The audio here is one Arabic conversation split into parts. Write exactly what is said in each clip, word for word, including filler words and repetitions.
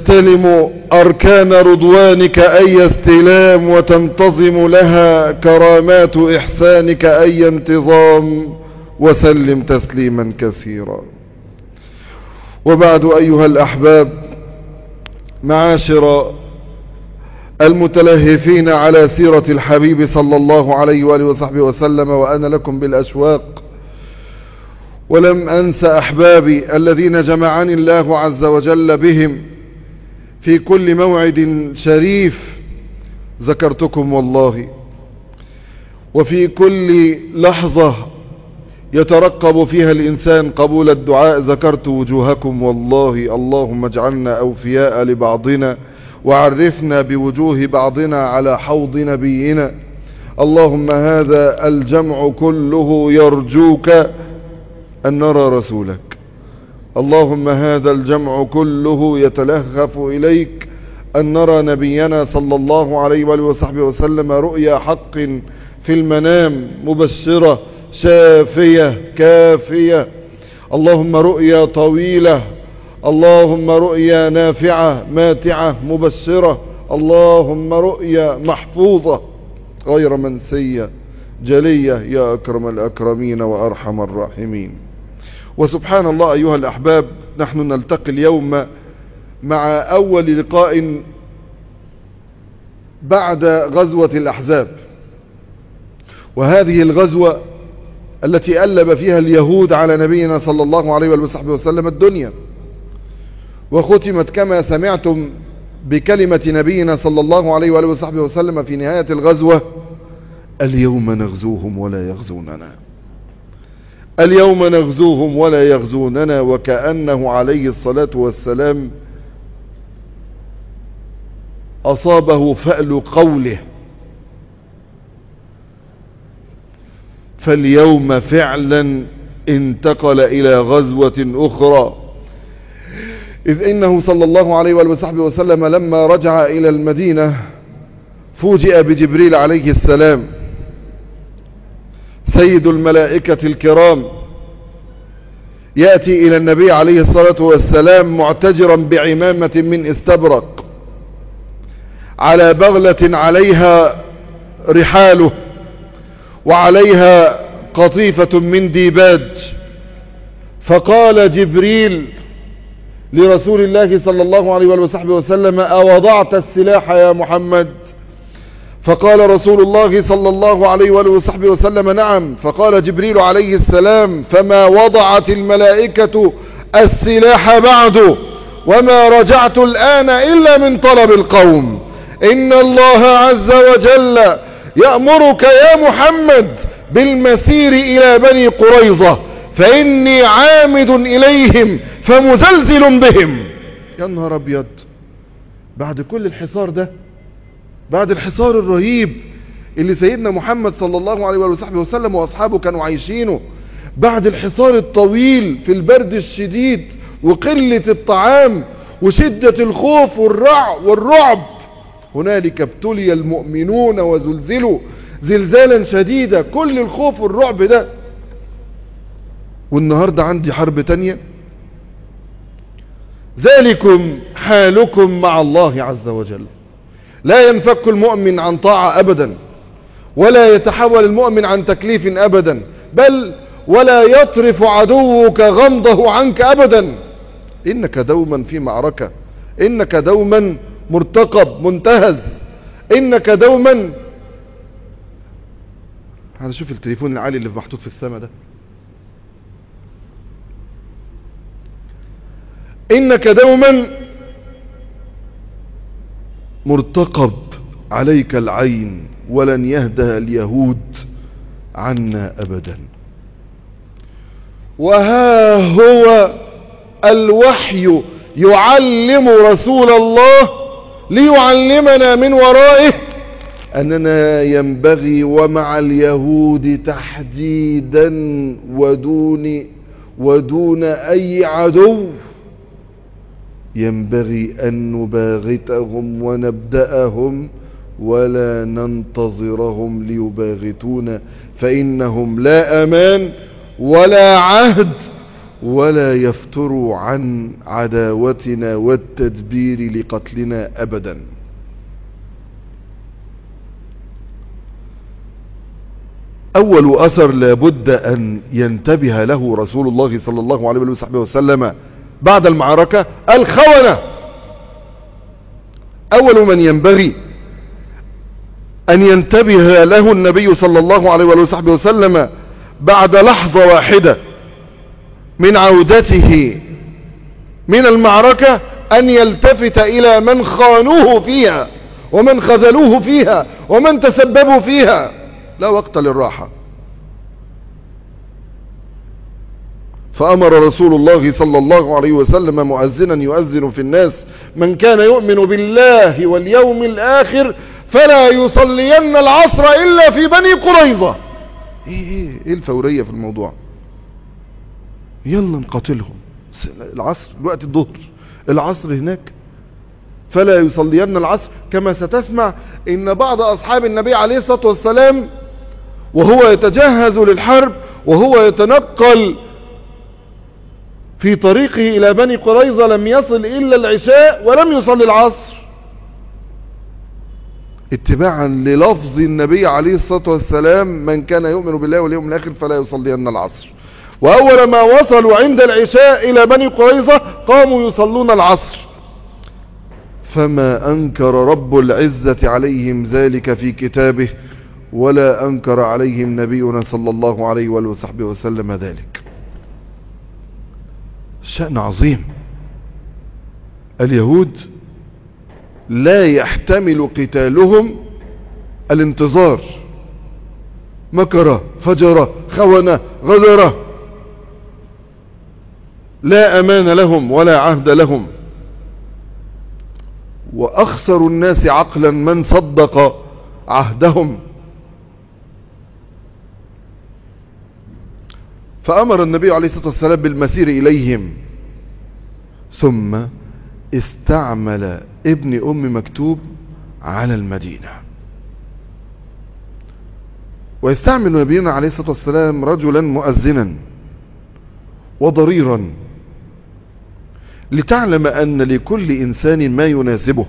تستلم أركان رضوانك أي استلام، وتنتظم لها كرامات إحسانك أي انتظام، وسلم تسليما كثيرا. وبعد أيها الأحباب، معاشر المتلهفين على سيرة الحبيب صلى الله عليه وآله وصحبه وسلم، وأنا لكم بالأشواق، ولم أنس أحبابي الذين جمعني الله عز وجل بهم في كل موعد شريف ذكرتكم والله، وفي كل لحظة يترقب فيها الإنسان قبول الدعاء ذكرت وجوهكم والله. اللهم اجعلنا أوفياء لبعضنا، وعرفنا بوجوه بعضنا على حوض نبينا. اللهم هذا الجمع كله يرجوك أن نرى رسولك. اللهم هذا الجمع كله يتلهف إليك أن نرى نبينا صلى الله عليه وآله وصحبه وسلم رؤيا حق في المنام، مبشرة شافية كافية. اللهم رؤيا طويلة، اللهم رؤيا نافعة ماتعة مبشرة، اللهم رؤيا محفوظة غير منسية جلية يا أكرم الأكرمين وأرحم الراحمين. وسبحان الله أيها الأحباب، نحن نلتقي اليوم مع أول لقاء بعد غزوة الأحزاب، وهذه الغزوة التي ألب فيها اليهود على نبينا صلى الله عليه وصحبه وسلم الدنيا، وختمت كما سمعتم بكلمة نبينا صلى الله عليه وصحبه وسلم في نهاية الغزوة: اليوم نغزوهم ولا يغزوننا. اليوم نغزوهم ولا يغزوننا، وكأنه عليه الصلاة والسلام أصابه فأل قوله، فاليوم فعلا انتقل إلى غزوة أخرى، إذ إنه صلى الله عليه وصحبه وسلم لما رجع إلى المدينة فوجئ بجبريل عليه السلام سيد الملائكة الكرام يأتي إلى النبي عليه الصلاة والسلام معتجرا بعمامة من استبرق، على بغلة عليها رحاله وعليها قطيفة من ديباج. فقال جبريل لرسول الله صلى الله عليه وصحبه وسلم: أوضعت السلاح يا محمد؟ فقال رسول الله صلى الله عليه وصحبه وسلم: نعم. فقال جبريل عليه السلام: فما وضعت الملائكة السلاح بعد، وما رجعت الآن إلا من طلب القوم. إن الله عز وجل يأمرك يا محمد بالمسير إلى بني قريظة، فإني عامد إليهم فمزلزل بهم. يا نهار أبيض، بعد كل الحصار ده، بعد الحصار الرهيب اللي سيدنا محمد صلى الله عليه وصحبه وسلم وأصحابه كانوا عايشينه، بعد الحصار الطويل في البرد الشديد وقلة الطعام وشدة الخوف والرع والرعب، هنالك ابتلي المؤمنون وزلزلوا زلزالا شديدا، كل الخوف والرعب ده. والنهاردة عندي حرب تانية. ذلكم حالكم مع الله عز وجل. لا ينفك المؤمن عن طاعة أبدا، ولا يتحول المؤمن عن تكليف أبدا، بل ولا يطرف عدوك غمضه عنك أبدا. إنك دوما في معركة، إنك دوما مرتقب منتهز، إنك دوما. هنشوف التليفون العالي اللي محطوط في السماء ده. إنك دوما مرتقب، عليك العين، ولن يهدى اليهود عنا أبدا. وها هو الوحي يعلم رسول الله ليعلمنا من ورائه أننا ينبغي، ومع اليهود تحديدا ودون ودون أي عدو، ينبغي أن نباغتهم ونبدأهم ولا ننتظرهم ليباغتونا، فإنهم لا أمان ولا عهد ولا يفتروا عن عداوتنا والتدبير لقتلنا أبدا. أول أثر لابد أن ينتبه له رسول الله صلى الله عليه وسلم بعد المعركة الخونة. أول من ينبغي أن ينتبه له النبي صلى الله عليه وسلم بعد لحظة واحدة من عودته من المعركة أن يلتفت إلى من خانوه فيها ومن خذلوه فيها ومن تسببوا فيها. لا وقت للراحة. فأمر رسول الله صلى الله عليه وسلم مؤذنا يؤذن في الناس: من كان يؤمن بالله واليوم الآخر فلا يصلين العصر إلا في بني قريظة. ايه ايه ايه الفورية في الموضوع؟ يلا نقاتلهم. العصر وقت الظهر، العصر هناك، فلا يصلين العصر. كما ستسمع ان بعض اصحاب النبي عليه الصلاة والسلام وهو يتجهز للحرب وهو يتنقل في طريقه الى بني قريظة لم يصل الا العشاء ولم يصلي العصر، اتباعا للفظ النبي عليه الصلاة والسلام: من كان يؤمن بالله واليوم الآخر فلا يصلين العصر. وأول ما وصلوا عند العشاء إلى بني قريظة قاموا يصلون العصر. فما أنكر رب العزة عليهم ذلك في كتابه ولا أنكر عليهم نبينا صلى الله عليه وصحبه وسلم ذلك. شأن عظيم. اليهود لا يحتمل قتالهم الانتظار. مكر، فجر، خون، غدر، لا أمان لهم ولا عهد لهم. وأخسر الناس عقلا من صدق عهدهم. فأمر النبي عليه الصلاة والسلام بالمسير إليهم، ثم استعمل ابن أم مكتوب على المدينة. ويستعمل نبينا عليه الصلاة والسلام رجلا مؤذنا وضريرا لتعلم أن لكل إنسان ما يناسبه.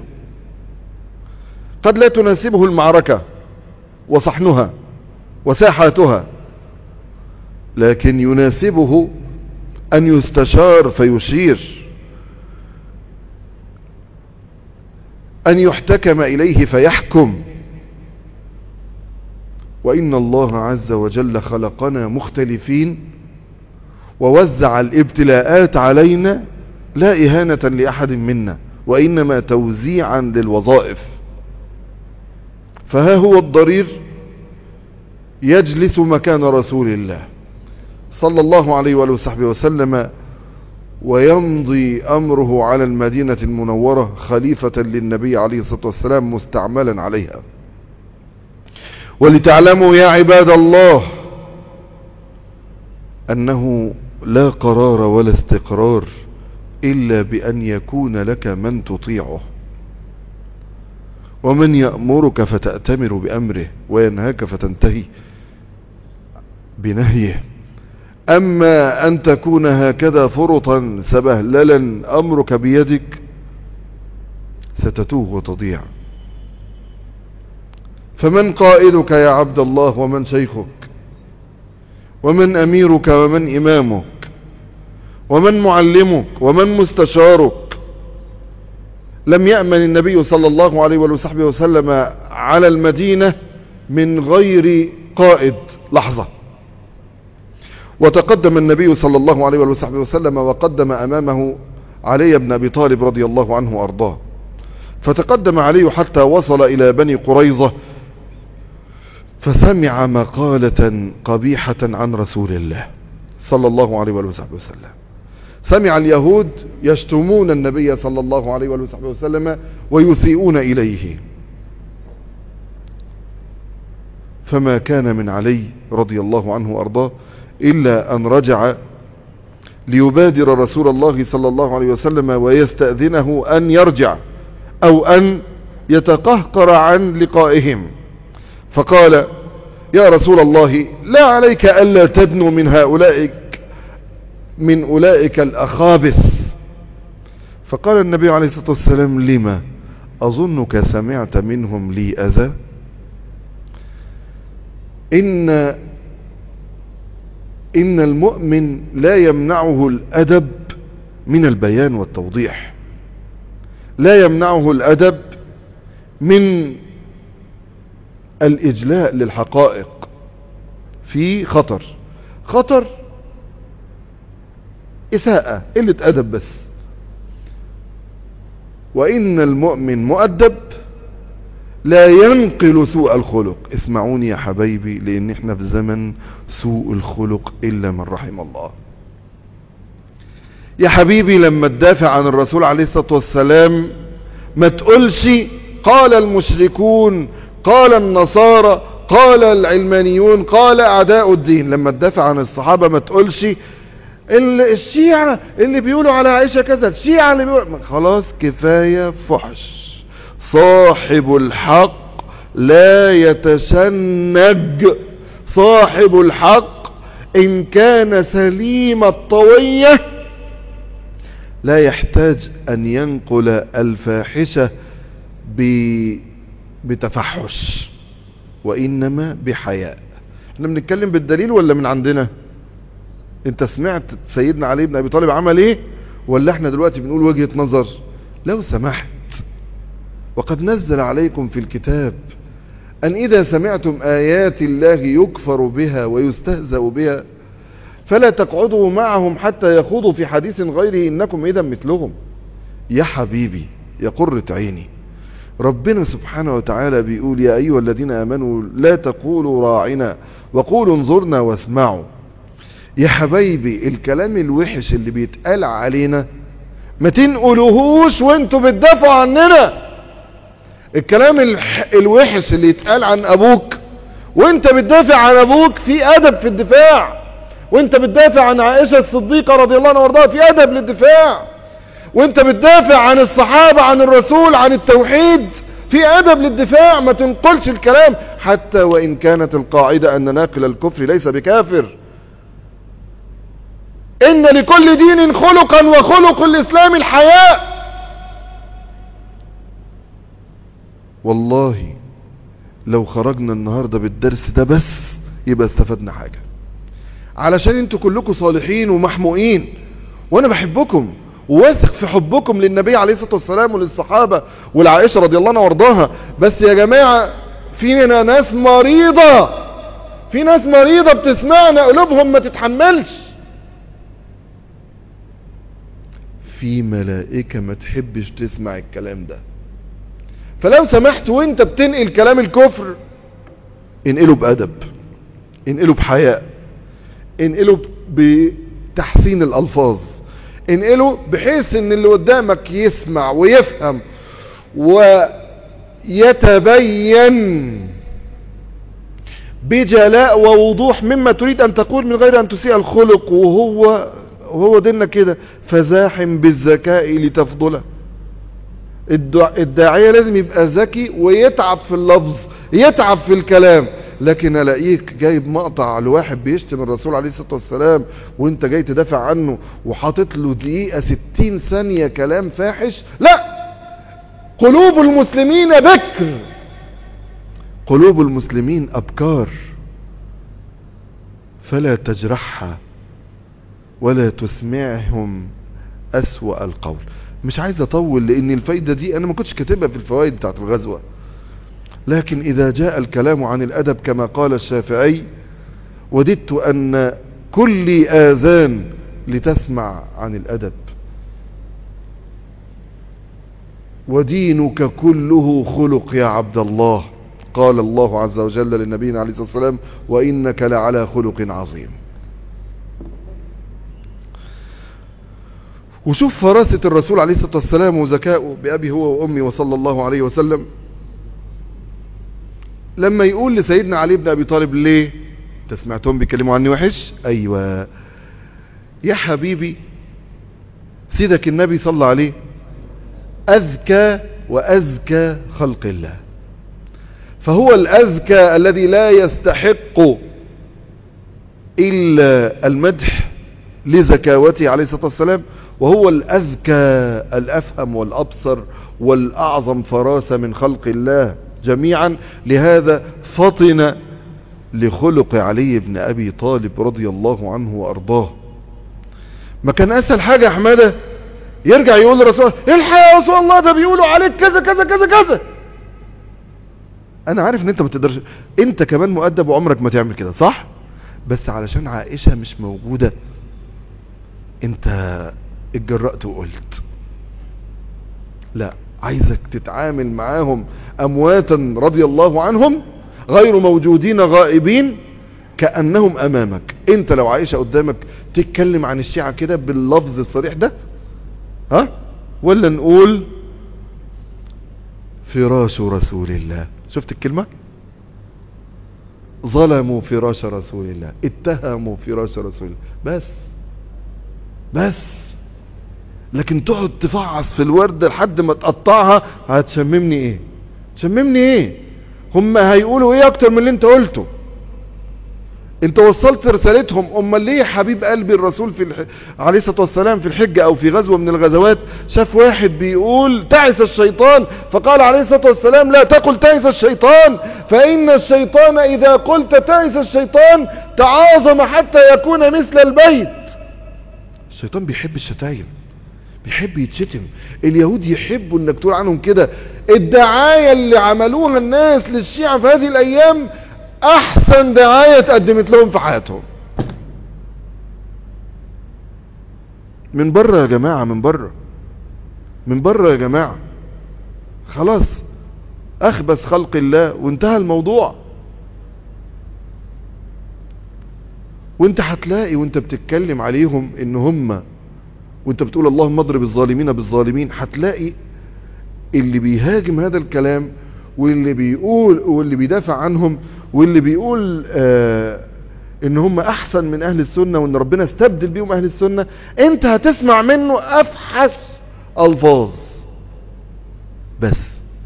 قد لا تناسبه المعركة وصحنها وساحاتها، لكن يناسبه أن يستشار فيشير، أن يحتكم إليه فيحكم. وإن الله عز وجل خلقنا مختلفين ووزع الابتلاءات علينا لا إهانة لأحد منا، وإنما توزيعا للوظائف. فها هو الضرير يجلس مكان رسول الله صلى الله عليه وآله وصحبه وسلم، ويمضي أمره على المدينة المنورة خليفة للنبي عليه الصلاة والسلام مستعملا عليها. ولتعلموا يا عباد الله أنه لا قرار ولا استقرار إلا بأن يكون لك من تطيعه، ومن يأمرك فتأتمر بأمره وينهاك فتنتهي بنهيه. أما أن تكون هكذا فرطا سبهللا أمرك بيدك ستتوه وتضيع. فمن قائدك يا عبد الله؟ ومن شيخك؟ ومن أميرك؟ ومن إمامك؟ ومن معلمك؟ ومن مستشارك؟ لم يأمن النبي صلى الله عليه وصحبه وسلم على المدينة من غير قائد لحظة. وتقدم النبي صلى الله عليه وصحبه وسلم وقدم أمامه علي بن أبي طالب رضي الله عنه وأرضاه. فتقدم علي حتى وصل إلى بني قريظة، فسمع مقالة قبيحة عن رسول الله صلى الله عليه وصحبه وسلم. سمع اليهود يشتمون النبي صلى الله عليه وصحبه وسلم ويسيئون إليه. فما كان من علي رضي الله عنه وأرضاه إلا أن رجع ليبادر رسول الله صلى الله عليه وسلم ويستأذنه أن يرجع أو أن يتقهقر عن لقائهم. فقال: يا رسول الله، لا عليك ألا تدنو من هؤلاء من أولئك الأخابث. فقال النبي عليه الصلاة والسلام: لما أظنك سمعت منهم لي أذى؟ إن إن المؤمن لا يمنعه الأدب من البيان والتوضيح، لا يمنعه الأدب من الإجلاء للحقائق. في خطر خطر إساءة، قلة أدب بس. وإن المؤمن مؤدب لا ينقل سوء الخلق. اسمعوني يا حبايبي، لأن احنا في زمن سوء الخلق إلا من رحم الله. يا حبيبي، لما تدافع عن الرسول عليه الصلاة والسلام ما تقولش قال المشركون، قال النصارى، قال العلمانيون، قال أعداء الدين. لما تدافع عن الصحابة ما تقولش الشيعة اللي بيقولوا على عائشة كذا، الشيعة اللي بيقولوا. خلاص كفاية فحش. صاحب الحق لا يتشنج. صاحب الحق إن كان سليم الطوية لا يحتاج أن ينقل الفاحشة بتفحش، وإنما بحياء. احنا بنتكلم بالدليل ولا من عندنا؟ انت سمعت سيدنا علي بن أبي طالب عمل ايه، ولا احنا دلوقتي بنقول وجهة نظر؟ لو سمحت، وقد نزل عليكم في الكتاب أن إذا سمعتم آيات الله يكفر بها ويستهزأ بها فلا تقعدوا معهم حتى يخوضوا في حديث غيره إنكم إذا مثلهم. يا حبيبي يا قرة عيني، ربنا سبحانه وتعالى بيقول: يا أيها الذين آمنوا لا تقولوا راعنا وقولوا انظرنا واسمعوا. يا حبايبي، الكلام الوحش اللي بيتقال علينا ما تنقلوهوش وانتوا بتدافعوا عننا. الكلام الوحش اللي يتقال عن أبوك وانت بتدافع عن أبوك في أدب في الدفاع، وانت بتدافع عن عائشة الصديقة رضي الله عنها وارضاها في أدب للدفاع، وانت بتدافع عن الصحابة، عن الرسول، عن التوحيد في أدب للدفاع. ما تنقلش الكلام حتى وإن كانت القاعدة أن ناقل الكفر ليس بكافر. إن لكل دين خلقا وخلق الإسلام الحياء. والله لو خرجنا النهاردة بالدرس ده بس يبقى استفدنا حاجة، علشان انتوا كلكم صالحين ومحموقين، وانا بحبكم وواثق في حبكم للنبي عليه الصلاة والسلام وللصحابة والعائشة رضي الله عنها وارضاها. بس يا جماعة، فينا ناس مريضة، في ناس مريضة بتسمعنا قلوبهم ما تتحملش، في ملائكة ما تحبش تسمع الكلام ده. فلو سمحت وانت بتنقل كلام الكفر انقله بأدب، انقله بحياء، انقله بتحسين الألفاظ، انقله بحيث ان اللي قدامك يسمع ويفهم ويتبين بجلاء ووضوح مما تريد ان تقول من غير ان تسيء الخلق. وهو وهو ديننا كده، فزاحم بالذكاء لتفضله. الداعية لازم يبقى ذكي ويتعب في اللفظ، يتعب في الكلام. لكن الاقيك جايب مقطع لواحد بيشتم الرسول عليه الصلاة والسلام وانت جاي تدافع عنه وحاطط له دقيقة ستين ثانية كلام فاحش. لا، قلوب المسلمين بكر، قلوب المسلمين أبكار، فلا تجرحها ولا تسمعهم أسوأ القول. مش عايز اطول لان الفايدة دي انا ما كنتش كاتبها في الفوائد بتاعت الغزوة، لكن اذا جاء الكلام عن الادب كما قال الشافعي: وددت ان كل اذان لتسمع عن الادب، ودينك كله خلق يا عبد الله. قال الله عز وجل للنبي عليه الصلاة والسلام: وانك لعلى خلق عظيم. وشوف فراسة الرسول عليه الصلاة والسلام وذكاؤه بأبي هو وأمي وصلى الله عليه وسلم، لما يقول لسيدنا علي بن أبي طالب: ليه تسمعتهم بيكلموا عني وحش؟ أيوة يا حبيبي، سيدك النبي صلى عليه أذكى وأزكى خلق الله، فهو الأزكى الذي لا يستحق إلا المدح لزكاوته عليه الصلاة والسلام، وهو الأذكى الأفهم والأبصر والأعظم فراسة من خلق الله جميعا. لهذا فطن لخلق علي بن أبي طالب رضي الله عنه وأرضاه. ما كان أسهل حاجة يا حمادة يرجع يقول لرسول الله الحق يا رسول الله ده بيقولوا عليك كذا كذا كذا كذا. أنا عارف إن أنت ما تقدرش، أنت كمان مؤدب وعمرك ما تعمل كده صح، بس علشان عائشة مش موجودة أنت اتجرأت وقلت. لا، عايزك تتعامل معاهم أمواتا رضي الله عنهم غير موجودين غائبين كأنهم أمامك. أنت لو عائشة قدامك تتكلم عن الشيعة كده باللفظ الصريح ده، ها؟ ولا نقول فراش رسول الله؟ شفت الكلمة؟ ظلموا فراش رسول الله، اتهموا فراش رسول الله، بس بس لكن تقعد تفعص في الوردة لحد ما تقطعها. هتشممني ايه؟ تشممني ايه؟ هم هيقولوا ايه اكتر من اللي انت قلته؟ انت وصلت رسالتهم. امال ليه حبيب قلبي الرسول في الح... عليه الصلاة والسلام في الحجة او في غزوة من الغزوات شاف واحد بيقول تعس الشيطان، فقال عليه الصلاة والسلام لا تقل تعس الشيطان، فان الشيطان اذا قلت تعس الشيطان تعاظم حتى يكون مثل البيت. الشيطان بيحب الشتايم، بيحب يتشتم. اليهود يحبوا انك تقول عنهم كده. الدعاية اللي عملوها الناس للشيعة في هذه الايام احسن دعاية تقدمت لهم في حياتهم. من بره يا جماعة، من بره من بره يا جماعة. خلاص اخبث خلق الله وانتهى الموضوع. وانت هتلاقي وانت بتتكلم عليهم ان هم، وانت بتقول اللهم اضرب الظالمين بالظالمين، هتلاقي اللي بيهاجم هذا الكلام واللي بيقول واللي بيدافع عنهم واللي بيقول آه ان هم احسن من اهل السنة وان ربنا استبدل بيهم اهل السنة، انت هتسمع منه افحش الفاظ. بس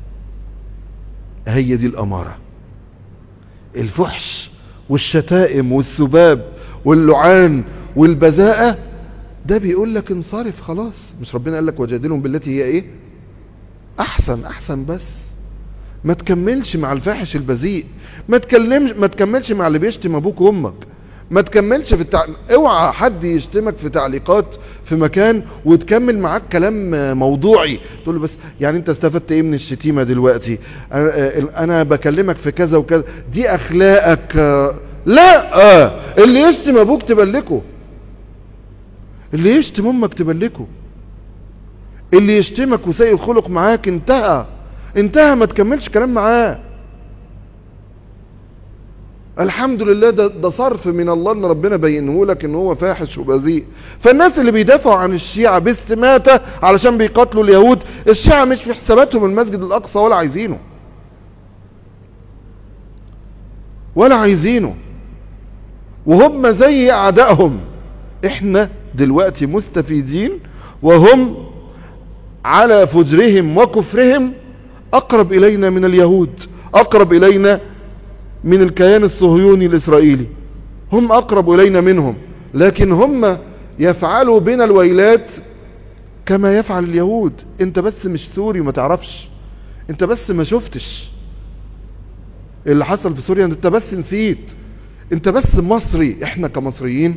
هي دي الامارة، الفحش والشتائم والسباب واللعان والبذاءة. ده بيقول لك انصرف خلاص. مش ربنا قال لك وجادلهم بالتي هي ايه احسن؟ احسن بس ما تكملش مع الفاحش البذيء، ما تكلمش ما تكملش مع اللي بيشتم ابوك وامك، ما تكملش في التع... اوعى حد يشتمك في تعليقات في مكان وتكمل معاك كلام موضوعي تقول له بس يعني انت استفدت ايه من الشتيمة دلوقتي؟ انا, أنا بكلمك في كذا وكذا، دي اخلاقك. لا، اللي يشتم ابوك تبلكه، اللي يشتم امك تبلكه، اللي يشتمك وسيء الخلق معاك انتهى انتهى ما تكملش كلام معاه. الحمد لله ده, ده صرف من الله ان ربنا بينه لك ان هو فاحش وبذيء. فالناس اللي بيدافعوا عن الشيعة باستماتة علشان بيقاتلوا اليهود، الشيعة مش في حساباتهم المسجد الاقصى ولا عايزينه ولا عايزينه وهم زي اعدائهم. احنا دلوقتي مستفيدين وهم على فجرهم وكفرهم اقرب الينا من اليهود، اقرب الينا من الكيان الصهيوني الاسرائيلي، هم اقرب الينا منهم. لكن هم يفعلوا بنا الويلات كما يفعل اليهود. انت بس مش سوري وما تعرفش، انت بس ما شفتش اللي حصل في سوريا، انت بس نسيت، انت بس مصري. احنا كمصريين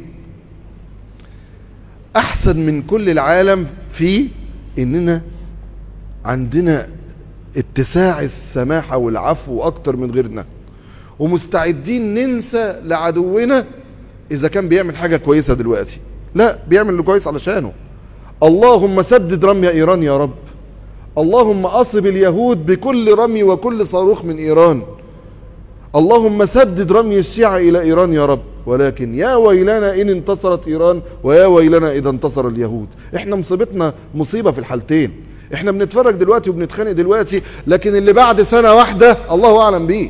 احسن من كل العالم في اننا عندنا اتساع السماحة والعفو اكتر من غيرنا، ومستعدين ننسى لعدونا اذا كان بيعمل حاجة كويسة دلوقتي. لا، بيعمل اللي كويس علشانه. اللهم سدد رمي ايران يا رب، اللهم اصب اليهود بكل رمي وكل صاروخ من ايران، اللهم سدد رمي الشيعة الى ايران يا رب. ولكن يا ويلنا ان انتصرت ايران ويا ويلنا اذا انتصر اليهود. احنا مصيبتنا مصيبة في الحالتين. احنا بنتفرج دلوقتي وبنتخانق دلوقتي، لكن اللي بعد سنة واحدة الله اعلم بيه.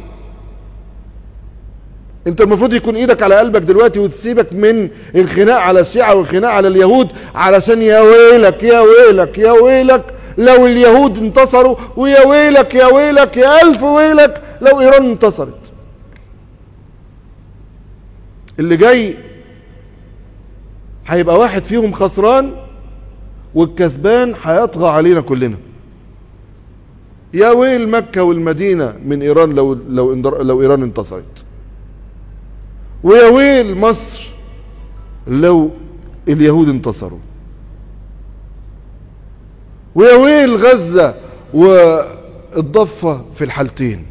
انت المفروض يكون ايدك على قلبك دلوقتي وتسيبك من الخناق على الشيعة والخناق على اليهود، علشان يا ويلك يا ويلك يا ويلك لو اليهود انتصروا، ويا ويلك يا ويلك يا الف ويلك لو ايران انتصرت. اللي جاي هيبقى واحد فيهم خسران والكسبان هيطغى علينا كلنا. يا ويل مكة والمدينة من ايران لو لو لو ايران انتصرت، ويا ويل مصر لو اليهود انتصروا، ويا ويل غزة والضفة في الحالتين.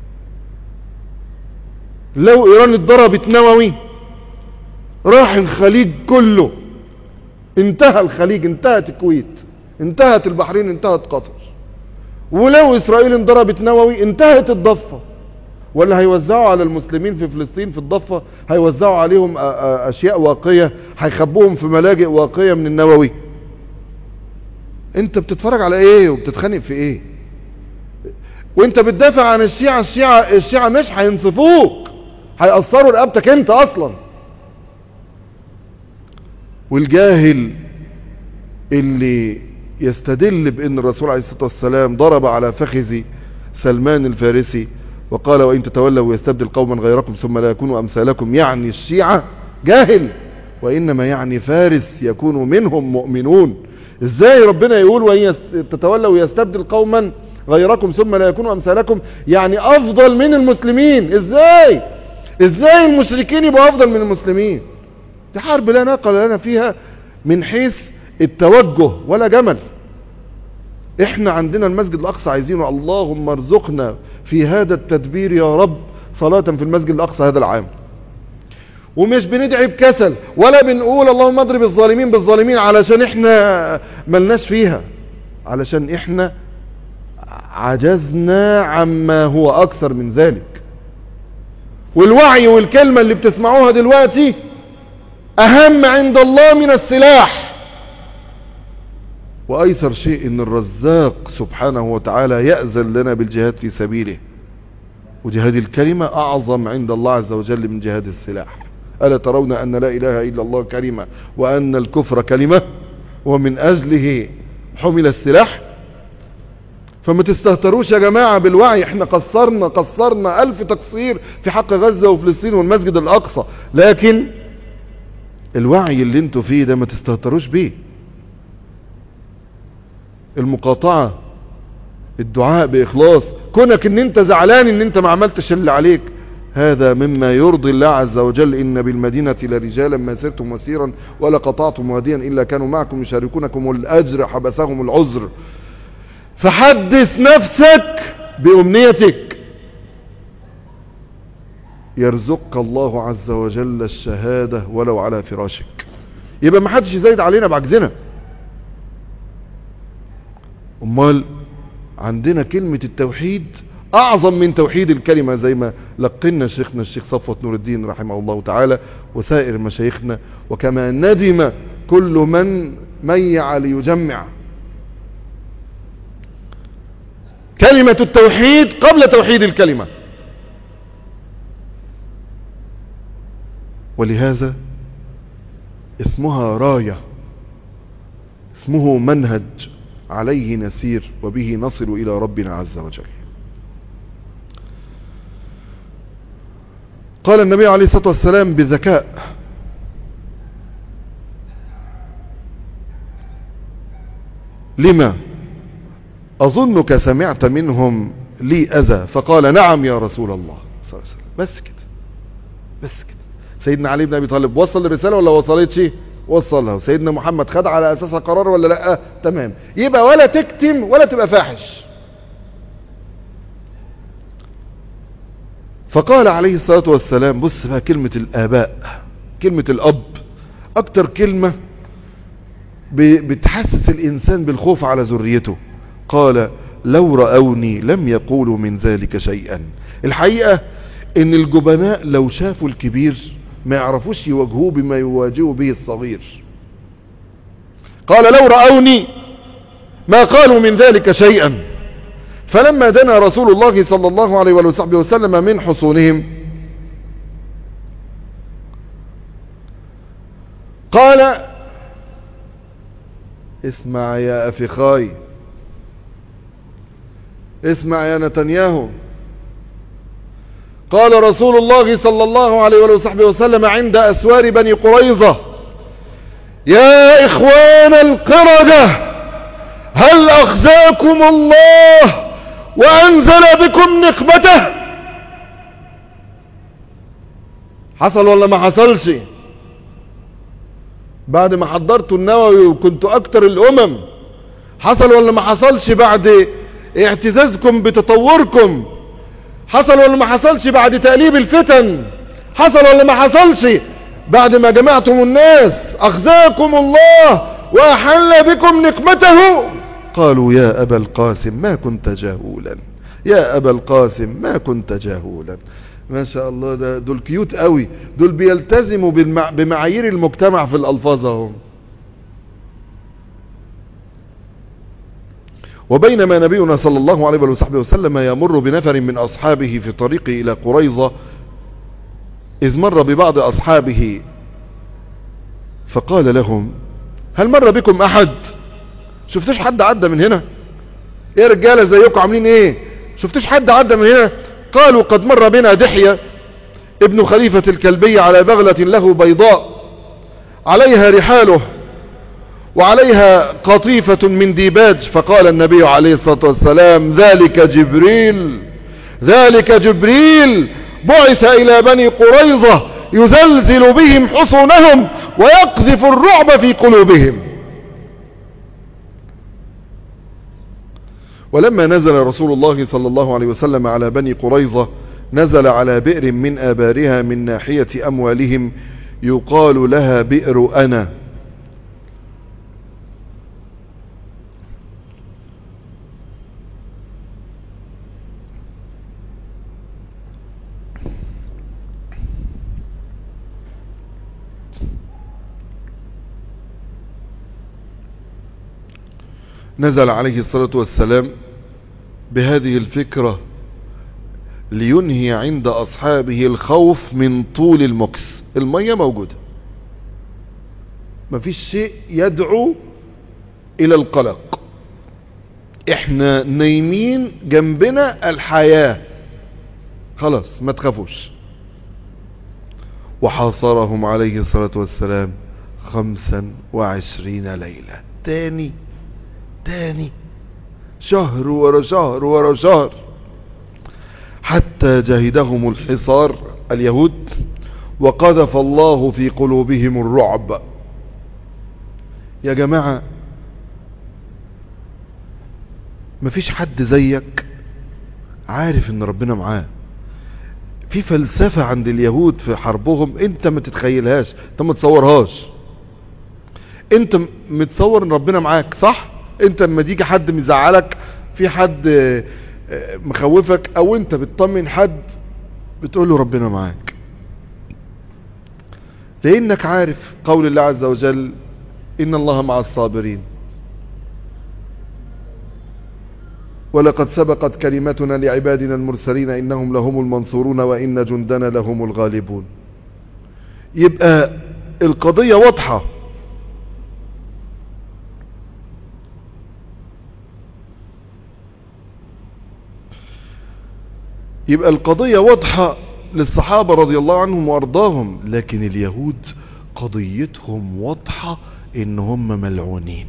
لو ايران اتضربت نووي راح الخليج كله، انتهى الخليج، انتهت الكويت، انتهت البحرين، انتهت قطر. ولو اسرائيل انضربت نووي انتهت الضفة. ولا هيوزعوا على المسلمين في فلسطين في الضفة، هيوزعوا عليهم اشياء واقية، هيخبوهم في ملاجئ واقية من النووي. انت بتتفرج على ايه وبتتخانق في ايه؟ وانت بتدافع عن الشيعة، الشيعة الشيعة مش هينصفوك، هيأثروا رقبتك انت اصلا. والجاهل اللي يستدل بان الرسول عليه الصلاة والسلام ضرب على فخذ سلمان الفارسي وقال وان تتولوا يستبدل قوما غيركم ثم لا يكونوا امثالكم، يعني الشيعة جاهل، وانما يعني فارس يكون منهم مؤمنون. ازاي ربنا يقول وان تتولوا يستبدل قوما غيركم ثم لا يكونوا امثالكم، يعني افضل من المسلمين؟ ازاي ازاي المشركين يبقوا افضل من المسلمين؟ دي حرب لا ناقل لنا فيها من حيث التوجه ولا جمل. احنا عندنا المسجد الاقصى عايزينه، اللهم ارزقنا في هذا التدبير يا رب صلاة في المسجد الاقصى هذا العام. ومش بندعي بكسل ولا بنقول اللهم اضرب الظالمين بالظالمين علشان احنا ملناش فيها، علشان احنا عجزنا عما هو اكثر من ذلك. والوعي والكلمة اللي بتسمعوها دلوقتي اهم عند الله من السلاح. وايسر شيء ان الرزاق سبحانه وتعالى يأذن لنا بالجهاد في سبيله، وجهاد الكلمة اعظم عند الله عز وجل من جهاد السلاح. ألا ترون أن لا إله إلا الله كلمة وأن الكفر كلمة ومن أجله حمل السلاح؟ فما تستهتروش يا جماعة بالوعي. احنا قصرنا قصرنا ألف تقصير في حق غزة وفلسطين والمسجد الأقصى، لكن الوعي اللي انتوا فيه ده ما تستهتروش بيه. المقاطعة، الدعاء بإخلاص، كونك ان انت زعلان ان انت ما عملتش اللي عليك، هذا مما يرضي الله عز وجل. إن بالمدينة لرجالا ما سرتم مسيرا ولا قطعتم واديا إلا كانوا معكم يشاركونكم الأجر حبسهم العذر. فحدث نفسك بأمنيتك يرزقك الله عز وجل الشهادة ولو على فراشك. يبقى ما حدش يزايد علينا بعجزنا. امال عندنا كلمة التوحيد اعظم من توحيد الكلمة، زي ما لقنا شيخنا الشيخ صفوة نور الدين رحمه الله تعالى وسائر مشايخنا، وكما ندم كل من ميع ليجمع. كلمة التوحيد قبل توحيد الكلمة. ولهذا اسمها راية، اسمه منهج عليه نسير وبه نصل إلى ربنا عز وجل. قال النبي عليه الصلاة والسلام بذكاء: لما أظنك سمعت منهم لي أذى؟ فقال: نعم يا رسول الله صلى الله عليه وسلم. بس كده بس كده. سيدنا علي بن أبي طالب وصل الرسالة ولا وصلتش؟ وصلها. سيدنا محمد خد على أساسها قرار ولا لا؟ تمام. يبقى ولا تكتم ولا تبقى فاحش. فقال عليه الصلاة والسلام، بص بقى كلمة الآباء، كلمة الأب أكتر كلمة بتحسس الإنسان بالخوف على ذريته. قال: لو رأوني لم يقولوا من ذلك شيئا. الحقيقة ان الجبناء لو شافوا الكبير ما يعرفوش يواجهوه بما يواجهوا به الصغير. قال: لو رأوني ما قالوا من ذلك شيئا. فلما دنا رسول الله صلى الله عليه وصحبه وسلم من حصونهم قال: اسمع يا أفخاي، اسمع يا نتنياهو. قال رسول الله صلى الله عليه وصحبه وسلم عند أسوار بني قريظة: يا إخوان القردة، هل أخزاكم الله وأنزل بكم نقمته؟ حصل ولا ما حصلش؟ بعد ما حضرتوا النووي وكنتوا أكتر الأمم، حصل ولا ما حصلش؟ بعد اعتزازكم بتطوركم، حصل ولا ما حصلش؟ بعد تقليب الفتن، حصل ولا ما حصلش؟ بعد ما جمعتم الناس أخزاكم الله وأحل بكم نقمته. قالوا يا أبا القاسم ما كنت جاهولا، يا أبا القاسم ما كنت جاهولا. ما شاء الله، ده دول كيوت قوي، دول بيلتزموا بالمع... بمعايير المجتمع في الألفاظ اهو. وبينما نبينا صلى الله عليه وصحبه وسلم يمر بنفر من أصحابه في طريقه إلى قريظة، إذ مر ببعض أصحابه فقال لهم هل مر بكم أحد؟ شفتوش حد عدى من هنا؟ ايه رجالة زيكم عاملين ايه؟ شفتوش حد عدى من هنا؟ قالوا قد مر بنا دحية ابن خليفة الكلبي على بغلة له بيضاء عليها رحاله وعليها قطيفة من ديباج. فقال النبي عليه الصلاة والسلام ذلك جبريل، ذلك جبريل بعث إلى بني قريظة يزلزل بهم حصونهم ويقذف الرعب في قلوبهم. ولما نزل رسول الله صلى الله عليه وسلم على بني قريظة نزل على بئر من آبارها من ناحية أموالهم يقال لها بئر أنا. نزل عليه الصلاة والسلام بهذه الفكرة لينهي عند أصحابه الخوف من طول المكس. المية موجودة، مفيش شيء يدعو إلى القلق، احنا نايمين جنبنا الحياة، خلاص ما تخافوش. وحاصرهم عليه الصلاة والسلام خمسا وعشرين ليلة، تاني تاني شهر ورا شهر ورا شهر، حتى جهدهم الحصار اليهود وقذف الله في قلوبهم الرعب. يا جماعة مفيش حد زيك عارف ان ربنا معاه. في فلسفة عند اليهود في حربهم انت ما تتخيلهاش، انت ما تصورهاش. انت متصور ان ربنا معاك صح؟ انت لما تيجي حد مزعلك، في حد مخوفك، او انت بتطمن حد بتقول له ربنا معاك، لانك عارف قول الله عز وجل ان الله مع الصابرين ولقد سبقت كلمتنا لعبادنا المرسلين انهم لهم المنصورون وان جندنا لهم الغالبون. يبقى القضية واضحة. يبقى القضية واضحة للصحابة رضي الله عنهم وارضاهم، لكن اليهود قضيتهم واضحة ان هم ملعونين.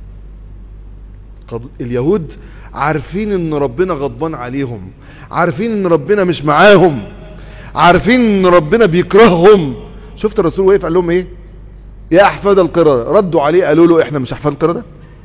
اليهود عارفين ان ربنا غضبان عليهم، عارفين ان ربنا مش معاهم، عارفين ان ربنا بيكرههم. شفت الرسول وقف قال لهم ايه؟ يا احفاد القردة. ردوا عليه قالوا له احنا مش احفاد القردة.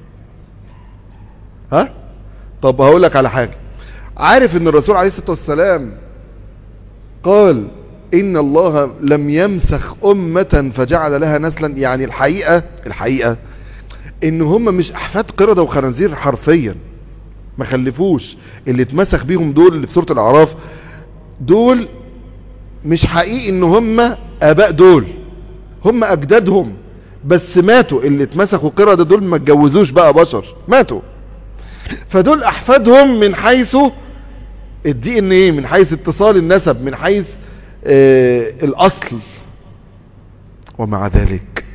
ها؟ طب هقول لك على حاجة. عارف ان الرسول عليه الصلاة والسلام قال ان الله لم يمسخ امة فجعل لها نسلا؟ يعني الحقيقة الحقيقة ان هم مش احفاد قردة وخنازير حرفيا، ما خلفوش. اللي اتمسخ بيهم دول اللي في سورة الاعراف دول مش حقيقي ان هم اباء، دول هم اجدادهم بس ماتوا. اللي اتمسخوا قردة دول ما اتجوزوش بقى بشر، ماتوا. فدول احفادهم من حيث الدي ان ايه، من حيث اتصال النسب، من حيث آه الاصل. ومع ذلك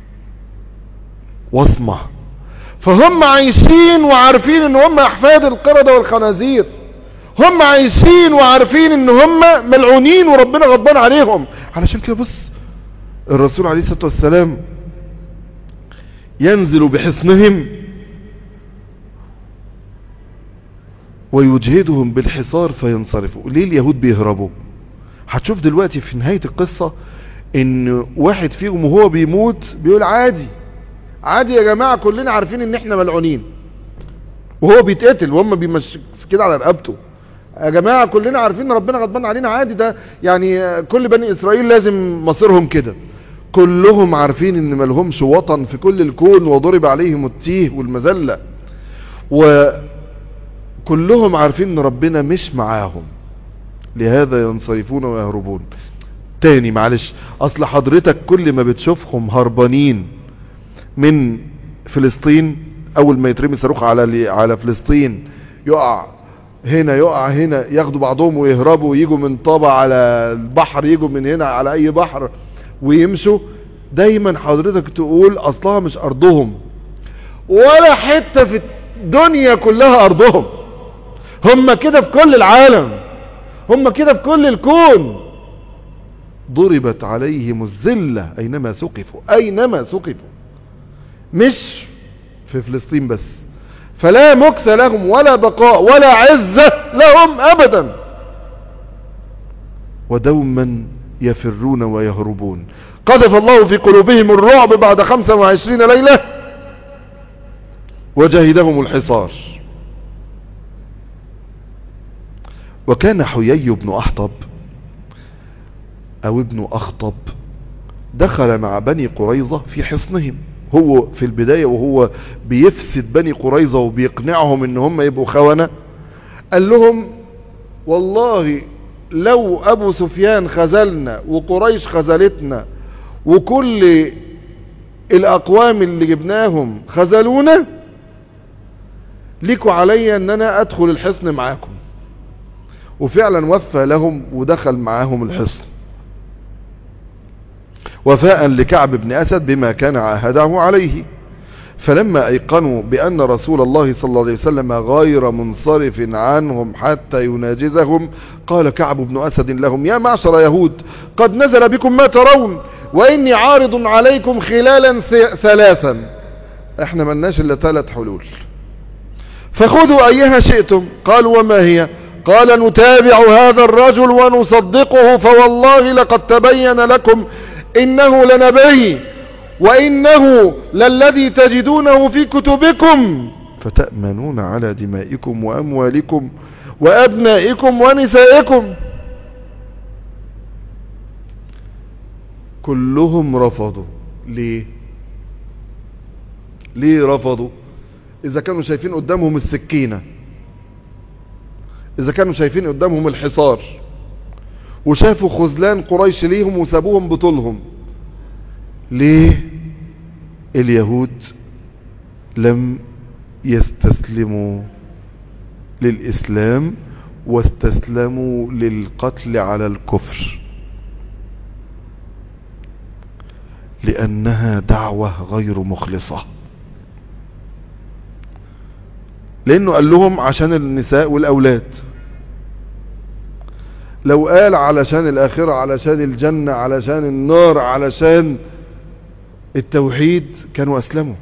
وصمة. فهم عايشين وعارفين ان هم احفاد القردة والخنازير، هم عايشين وعارفين ان هم ملعونين وربنا غضبان عليهم. علشان كده بص الرسول عليه الصلاة والسلام ينزل بحصنهم ويجهدهم بالحصار فينصرفوا. ليه اليهود بيهربوا؟ هتشوف دلوقتي في نهاية القصة ان واحد فيهم وهو بيموت بيقول عادي عادي يا جماعة، كلنا عارفين ان احنا ملعونين، وهو بيتقتل وهم بيمشي كده على رقبته. يا جماعة كلنا عارفين ان ربنا غضبان علينا، عادي ده يعني كل بني اسرائيل لازم مصيرهم كده. كلهم عارفين ان ملهمش وطن في كل الكون، وضرب عليهم التيه والمذلة، وكلهم عارفين ان ربنا مش معاهم، لهذا ينصرفون ويهربون. تاني معلش، اصل حضرتك كل ما بتشوفهم هربانين من فلسطين، اول ما يترمي صاروخ على على فلسطين يقع هنا يقع هنا، ياخدوا بعضهم ويهربوا ويجوا من طابة على البحر، يجوا من هنا على اي بحر ويمشوا، دايما حضرتك تقول اصلها مش ارضهم، ولا حتة في الدنيا كلها ارضهم. هم كده في كل العالم، هم كده في كل الكون. ضربت عليهم الذلة اينما سقفوا، اينما سقفوا، مش في فلسطين بس. فلا مكث لهم ولا بقاء ولا عزة لهم ابدا، ودوما يفرون ويهربون. قذف الله في قلوبهم الرعب بعد خمسة وعشرين ليلة وجهدهم الحصار. وكان حيي بن أحطب او ابن أخطب دخل مع بني قريظة في حصنهم. هو في البداية وهو بيفسد بني قريظة وبيقنعهم ان هم يبقوا خونة، قال لهم والله لو ابو سفيان خذلنا وقريش خذلتنا وكل الاقوام اللي جبناهم خذلونا، ليكوا عليا ان انا ادخل الحصن معاكم. وفعلا وفى لهم ودخل معاهم الحصن وفاء لكعب بن أسد بما كان عاهده عليه. فلما أيقنوا بأن رسول الله صلى الله عليه وسلم غير منصرف عنهم حتى يناجزهم، قال كعب بن أسد لهم: يا معشر يهود، قد نزل بكم ما ترون، وإني عارض عليكم خلالا ثلاثا. احنا ملناش إلا ثلاث حلول، فخذوا أيها شئتم. قالوا: وما هي؟ قال: نتابع هذا الرجل ونصدقه، فوالله لقد تبين لكم إنه لنبي، وإنه للذي تجدونه في كتبكم، فتأمنون على دمائكم وأموالكم وأبنائكم ونسائكم. كلهم رفضوا. ليه؟ ليه رفضوا؟ إذا كانوا شايفين قدامهم السكينة، إذا كانوا شايفين قدامهم الحصار، وشافوا خذلان قريش ليهم وسابوهم بطولهم، ليه اليهود لم يستسلموا للإسلام واستسلموا للقتل على الكفر؟ لأنها دعوة غير مخلصة. لأنه قال لهم عشان النساء والأولاد، لو قال علشان الآخرة، علشان الجنة، علشان النار، علشان التوحيد، كانوا أسلموا.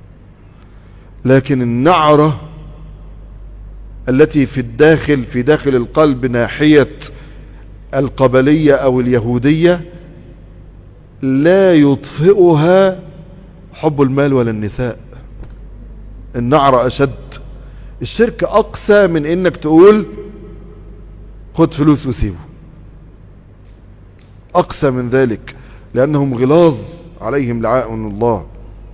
لكن النعرة التي في الداخل، في داخل القلب، ناحية القبلية أو اليهودية، لا يطفئها حب المال ولا النساء. النعرة أشد. الشرك أقسى من إنك تقول خد فلوس وسيبه، أقسى من ذلك، لأنهم غلاظ عليهم لعائن الله.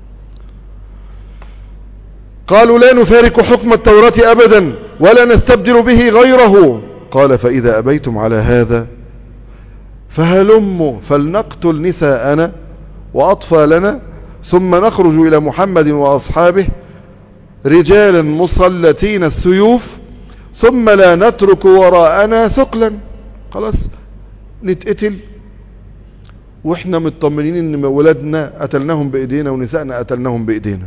قالوا: لا نفارق حكم التوراة أبدا ولا نستبدل به غيره. قال: فإذا أبيتم على هذا فهلموا فلنقتل نساءنا وأطفالنا، ثم نخرج إلى محمد وأصحابه رجالا مسلتين السيوف، ثم لا نترك وراءنا ثقلا. خلاص نتقتل واحنا مطمنين ان ولادنا قتلناهم بايدينا ونسائنا قتلناهم بايدينا،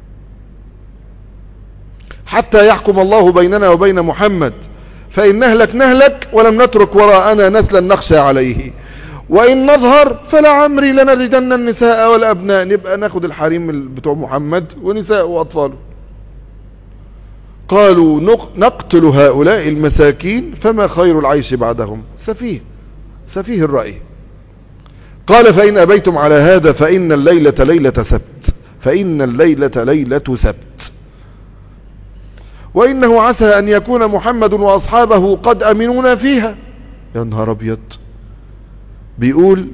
حتى يحكم الله بيننا وبين محمد، فإن نهلك نهلك ولم نترك وراءنا نسلا نخشى عليه، وإن نظهر فلعمري لنجدن النساء والأبناء، نبقى ناخد الحريم بتوع محمد ونساء وأطفاله. قالوا نقتل هؤلاء المساكين فما خير العيش بعدهم. سفيه سفيه الرأي. قال فإن أبيتم على هذا فإن الليلة ليلة سبت، فإن الليلة ليلة سبت، وإنه عسى أن يكون محمد وأصحابه قد أمنونا فيها. يا نهار أبيض. بيقول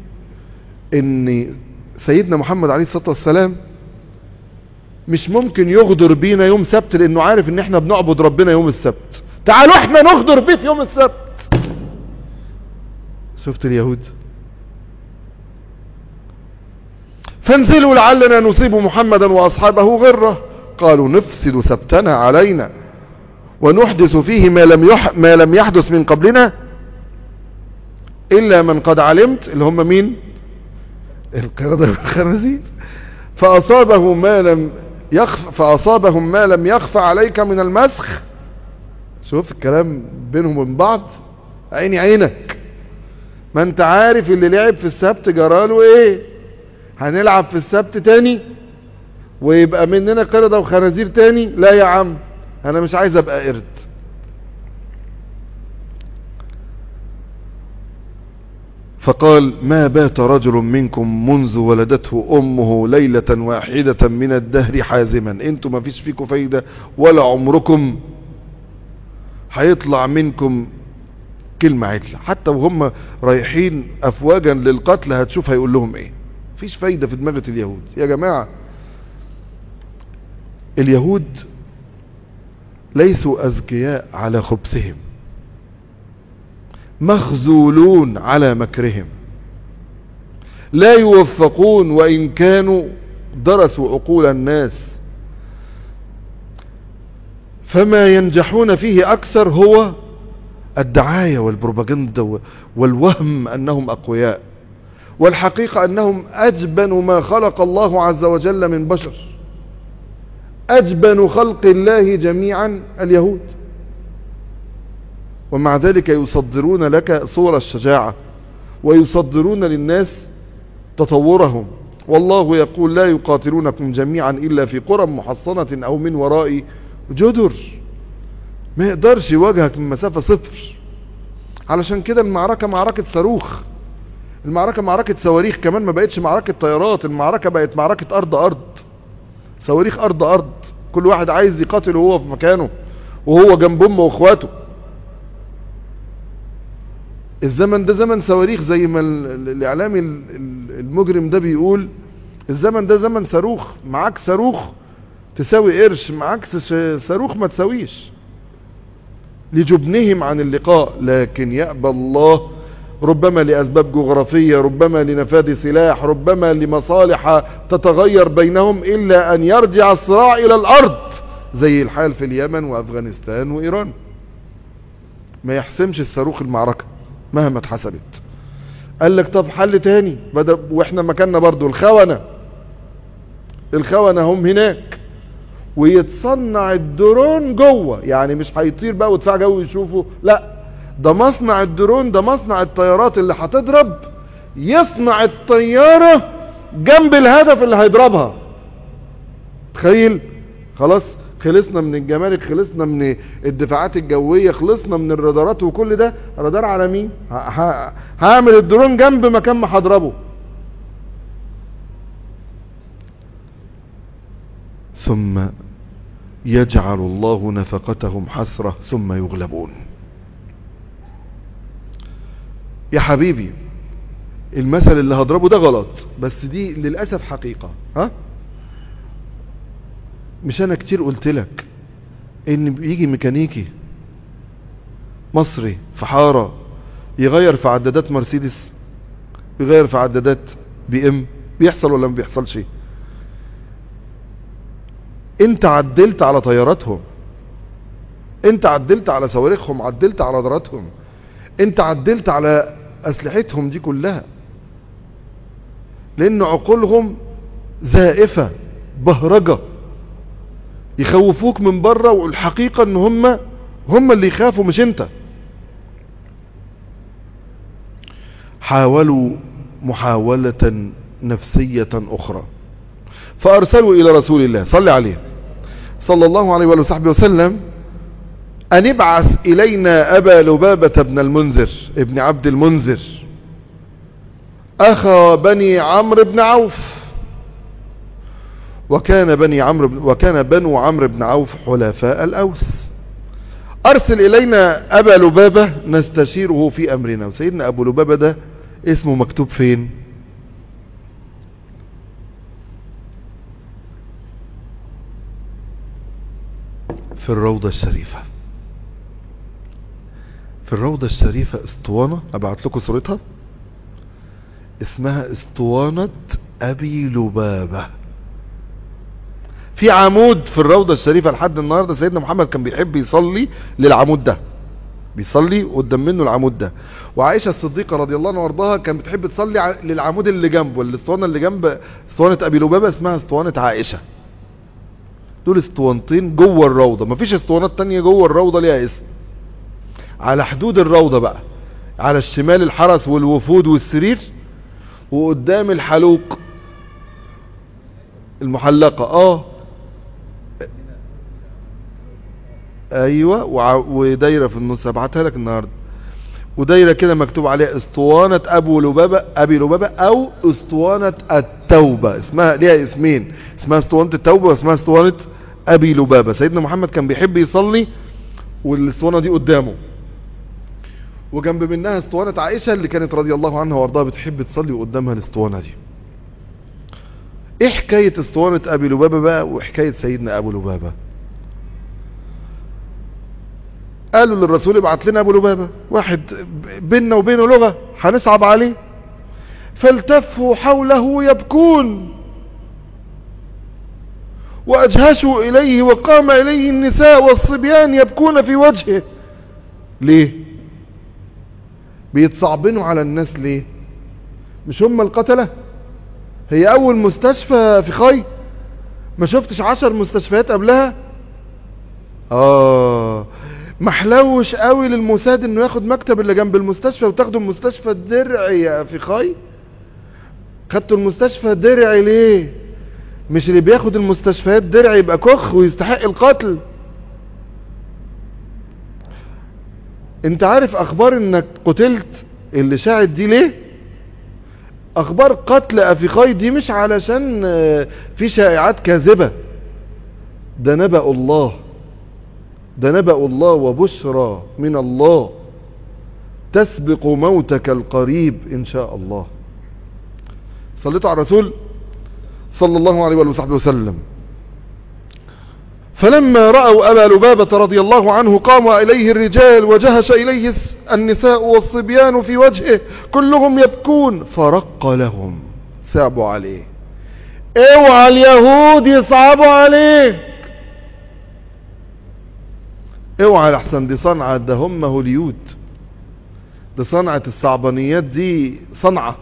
إن سيدنا محمد عليه الصلاة والسلام مش ممكن يغدر بينا يوم سبت، لأنه عارف إن احنا بنعبد ربنا يوم السبت. تعالوا احنا نغدر بيه في يوم السبت. شفت اليهود؟ فانزلوا لعلنا نصيب محمدا وأصحابه غرة. قالوا نفسد سبتنا علينا ونحدث فيه ما لم, يح ما لم يحدث من قبلنا إلا من قد علمت، اللي هم مين؟ القردة والخنازير. فأصابه ما لم يخف فأصابهم ما لم يخفى عليك من المسخ. شوف الكلام بينهم وبين بعض. عيني عينك، ما انت عارف اللي لعب في السبت جراله ايه. هنلعب في السبت تاني ويبقى مننا قردة وخنازير تاني؟ لا يا عم، انا مش عايز ابقى قرد. فقال ما بات رجل منكم منذ ولدته امه ليلة واحدة من الدهر حازما. انتوا ما فيش فيكم فايدة ولا عمركم هيطلع منكم كلمة عدلة. حتى وهم رايحين افواجا للقتل هتشوف هيقول لهم ايه. فيش فايدة في دماغة اليهود يا جماعة. اليهود ليسوا أذكياء على خبثهم، مخذولون على مكرهم، لا يوفقون وإن كانوا درسوا عقول الناس. فما ينجحون فيه أكثر هو الدعاية والبروباغندا والوهم أنهم أقوياء، والحقيقة أنهم أجبن ما خلق الله عز وجل من بشر. أجبن خلق الله جميعا اليهود، ومع ذلك يصدرون لك صور الشجاعة ويصدرون للناس تطورهم. والله يقول لا يقاتلونكم جميعا إلا في قرى محصنة أو من وراء جدر. ما يقدرش يواجهك من مسافة صفر. علشان كده المعركة معركة صاروخ، المعركة معركة صواريخ كمان، ما بقتش معركة طيارات. المعركة بقت معركة أرض أرض، صواريخ أرض أرض. كل واحد عايز يقاتل وهو في مكانه وهو جنب أمه وأخواته. الزمن ده زمن صواريخ، زي ما الإعلامي المجرم ده بيقول الزمن ده زمن صاروخ. معاك صاروخ تساوي قرش، معاك صاروخ ما تساويش. لجبنهم عن اللقاء، لكن يأبى الله، ربما لأسباب جغرافية، ربما لنفاذ سلاح، ربما لمصالح تتغير بينهم، إلا أن يرجع الصراع إلى الأرض زي الحال في اليمن وأفغانستان وإيران. ما يحسمش الصاروخ المعركة مهما اتحسبت. قال لك طب حل تاني بدأ، واحنا مكاننا برضو الخونة الخونة هم هناك، ويتصنع الدرون جوه. يعني مش هيطير بقى ودفاع جوي يشوفه، لا، ده مصنع الدرون، ده مصنع الطيارات اللي هتضرب، يصنع الطيارة جنب الهدف اللي هيضربها. تخيل. خلاص خلصنا من الجمارك، خلصنا من الدفاعات الجوية، خلصنا من الرادارات وكل ده. رادار على مين؟ هعمل الدرون جنب مكان ما هضربه. ثم يجعل الله نفقتهم حسرة ثم يغلبون. يا حبيبي المثل اللي هضربه ده غلط، بس دي للأسف حقيقة. ها مش انا كتير قلت لك ان بيجي ميكانيكي مصري في حارة يغير في عدادات مرسيدس، يغير في عدادات بي ام، بيحصل ولا ما بيحصلش؟ انت عدلت على طياراتهم، انت عدلت على صواريخهم، عدلت على راداراتهم، انت عدلت على اسلحتهم دي كلها، لان عقولهم زائفة بهرجة، يخوفوك من بره، والحقيقة ان هم هم اللي يخافوا مش انت. حاولوا محاولة نفسية أخرى، فأرسلوا إلى رسول الله صلى عليه صلى الله عليه وصحبه وسلم أن ابعث إلينا أبا لبابة بن المنذر ابن عبد المنذر أخا بني عمرو بن عوف. وكان بني عمرو وكان بنو عمرو بن عوف حلفاء الأوس. أرسل إلينا أبا لبابة نستشيره في أمرنا. وسيدنا أبو لبابة ده اسمه مكتوب فين؟ في الروضة الشريفة. في الروضة الشريفة اسطوانة، أبعت لكم صورتها، اسمها اسطوانة أبي لبابة. في عمود في الروضة الشريفة لحد النهاردة. سيدنا محمد كان بيحب يصلي للعمود ده، بيصلي قدام منه العمود ده. وعائشة الصديقة رضي الله عنها وارضاها كانت بتحب تصلي للعمود اللي جنبه. الاسطوانة اللي جنب اسطوانة أبي لبابة اسمها اسطوانة عائشة. دول اسطوانتين جوه الروضة، مفيش اسطوانات تانية جوه الروضة ليها اسم. على حدود الروضة بقى، على الشمال الحرس والوفود والسرير، وقدام الحلوق المحلقة. اه ايوه، ودايرة في النص هبعتها لك النهاردة، ودايرة كده مكتوب عليها اسطوانة ابو لبابة ابي لبابة او اسطوانة التوبة. اسمها ليها اسمين، اسمها اسطوانة التوبة واسمها اسطوانة ابي لبابة. سيدنا محمد كان بيحب يصلي والاسطوانة دي قدامه، وجنب منها اسطوانة عائشة اللي كانت رضي الله عنها وارضاها بتحب تصلي وقدامها الاسطوانة دي. ايه حكاية اسطوانة ابي لبابة بقى وحكاية سيدنا ابو لبابة؟ قالوا للرسول ابعت لنا ابو لبابة، واحد بيننا وبينه لغة هنصعب عليه. فالتفوا حوله يبكون واجهشوا اليه، وقام اليه النساء والصبيان يبكون في وجهه. ليه بيتصعبنوا على الناس؟ ليه؟ مش هم القتلة؟ هي اول مستشفى في خي؟ ما شفتش عشر مستشفيات قبلها؟ اه محلوش قوي للموساد انه ياخد مكتب اللي جنب المستشفى وتاخدوا المستشفى الدرعي يا في خي. خدتوا المستشفى الدرعي ليه؟ مش اللي بياخد المستشفيات درعي يبقى كخ ويستحق القتل. انت عارف اخبار انك قتلت اللي شاعت دي ليه؟ اخبار قتل افيخاي دي مش علشان في شائعات كاذبة، ده نبأ الله، ده نبأ الله وبشرى من الله تسبق موتك القريب ان شاء الله. صليتوا على الرسول صلى الله عليه وصحبه وسلم. فلما رأوا أبا لبابة رضي الله عنه قام إليه الرجال وجهش إليه النساء والصبيان في وجهه كلهم يبكون، فرق لهم، صعبوا عليه. اوعى اليهود يصعبوا عليك، اوعى لحسن دي صنعة، ده هم هوليود، ده صنعة الصعبانيات دي صنعة.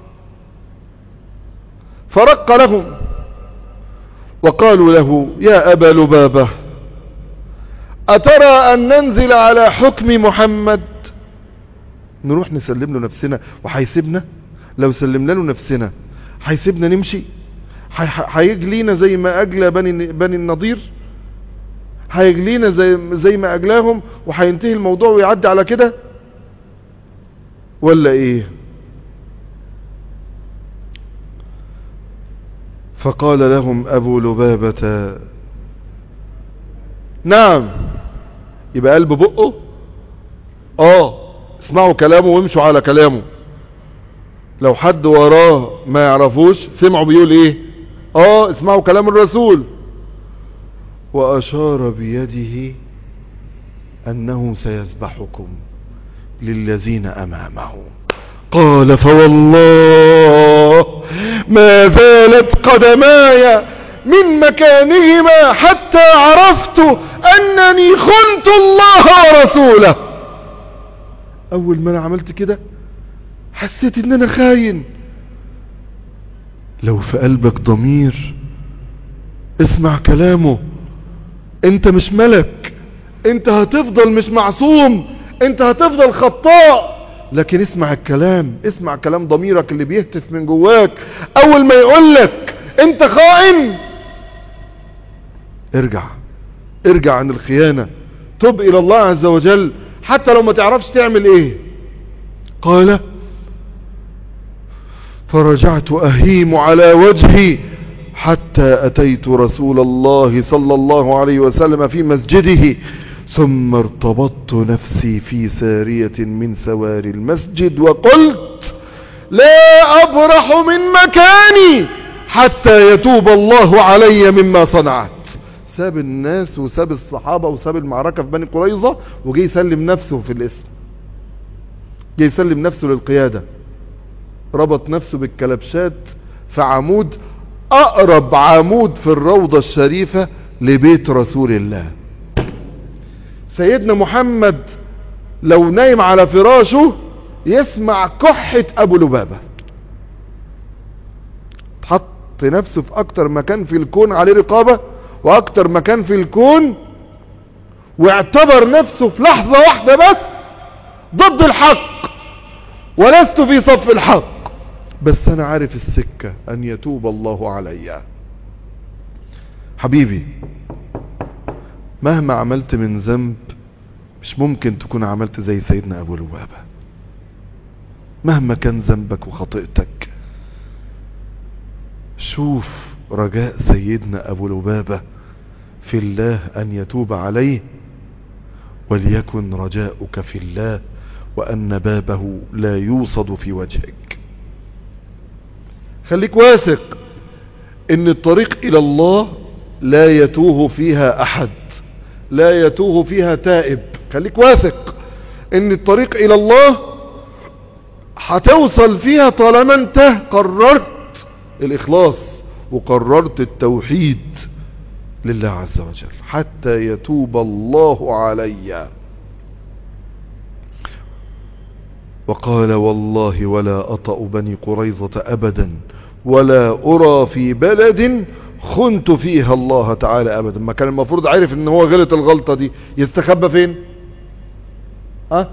فرق لهم وقالوا له يا أبا لبابة أترى أن ننزل على حكم محمد؟ نروح نسلم له نفسنا وحيسيبنا؟ لو سلمنا له نفسنا حيسيبنا نمشي؟ حيجلينا زي ما أجلى بني, بني النضير؟ حيجلينا زي, زي ما أجلاهم وحينتهي الموضوع ويعدي على كده ولا إيه؟ فقال لهم أبو لبابة نعم. يبقى قلب بقه اه اسمعوا كلامه وامشوا على كلامه. لو حد وراه ما يعرفوش سمعوا بيقول ايه؟ اه اسمعوا كلام الرسول. واشار بيده انه سيذبحكم للذين امامه. قال فوالله ما زالت قدماي من مكانهما حتى عرفت انني خنت الله ورسوله. اول ما انا عملت كده حسيت ان انا خاين. لو في قلبك ضمير اسمع كلامه، انت مش ملك، انت هتفضل مش معصوم، انت هتفضل خطاء. لكن اسمع الكلام، اسمع كلام ضميرك اللي بيهتف من جواك اول ما يقولك انت خائن، ارجع ارجع عن الخيانة، تب الى الله عز وجل حتى لو ما تعرفش تعمل ايه. قال فرجعت اهيم على وجهي حتى اتيت رسول الله صلى الله عليه وسلم في مسجده، ثم ارتبطت نفسي في سارية من سواري المسجد وقلت لا ابرح من مكاني حتى يتوب الله علي مما صنعت. ساب الناس وساب الصحابة وساب المعركة في بني قريظة وجي يسلم نفسه في الاسم، جي يسلم نفسه للقيادة، ربط نفسه بالكلبشات في عمود، اقرب عمود في الروضة الشريفة لبيت رسول الله. سيدنا محمد لو نايم على فراشه يسمع كحة ابو لبابة، حط نفسه في اكتر مكان في الكون عليه رقابة واكتر مكان في الكون، واعتبر نفسه في لحظة واحدة بس ضد الحق، ولست في صف الحق، بس انا عارف السكة ان يتوب الله علي. حبيبي مهما عملت من ذنب مش ممكن تكون عملت زي سيدنا ابو لبابة، مهما كان ذنبك وخطئتك. شوف رجاء سيدنا ابو لبابة في الله ان يتوب عليه، وليكن رجاؤك في الله وان بابه لا يوصد في وجهك. خليك واثق ان الطريق الى الله لا يتوه فيها احد، لا يتوه فيها تائب. خليك واثق ان الطريق الى الله هتوصل فيها طالما انت قررت الاخلاص وقررت التوحيد لله عز وجل، حتى يتوب الله علي. وقال والله ولا أطأ بني قريظة أبدا ولا أرى في بلد خنت فيها الله تعالى أبدا. ما كان المفروض عارف ان هو غلط الغلطة دي يستخبى فين؟ ها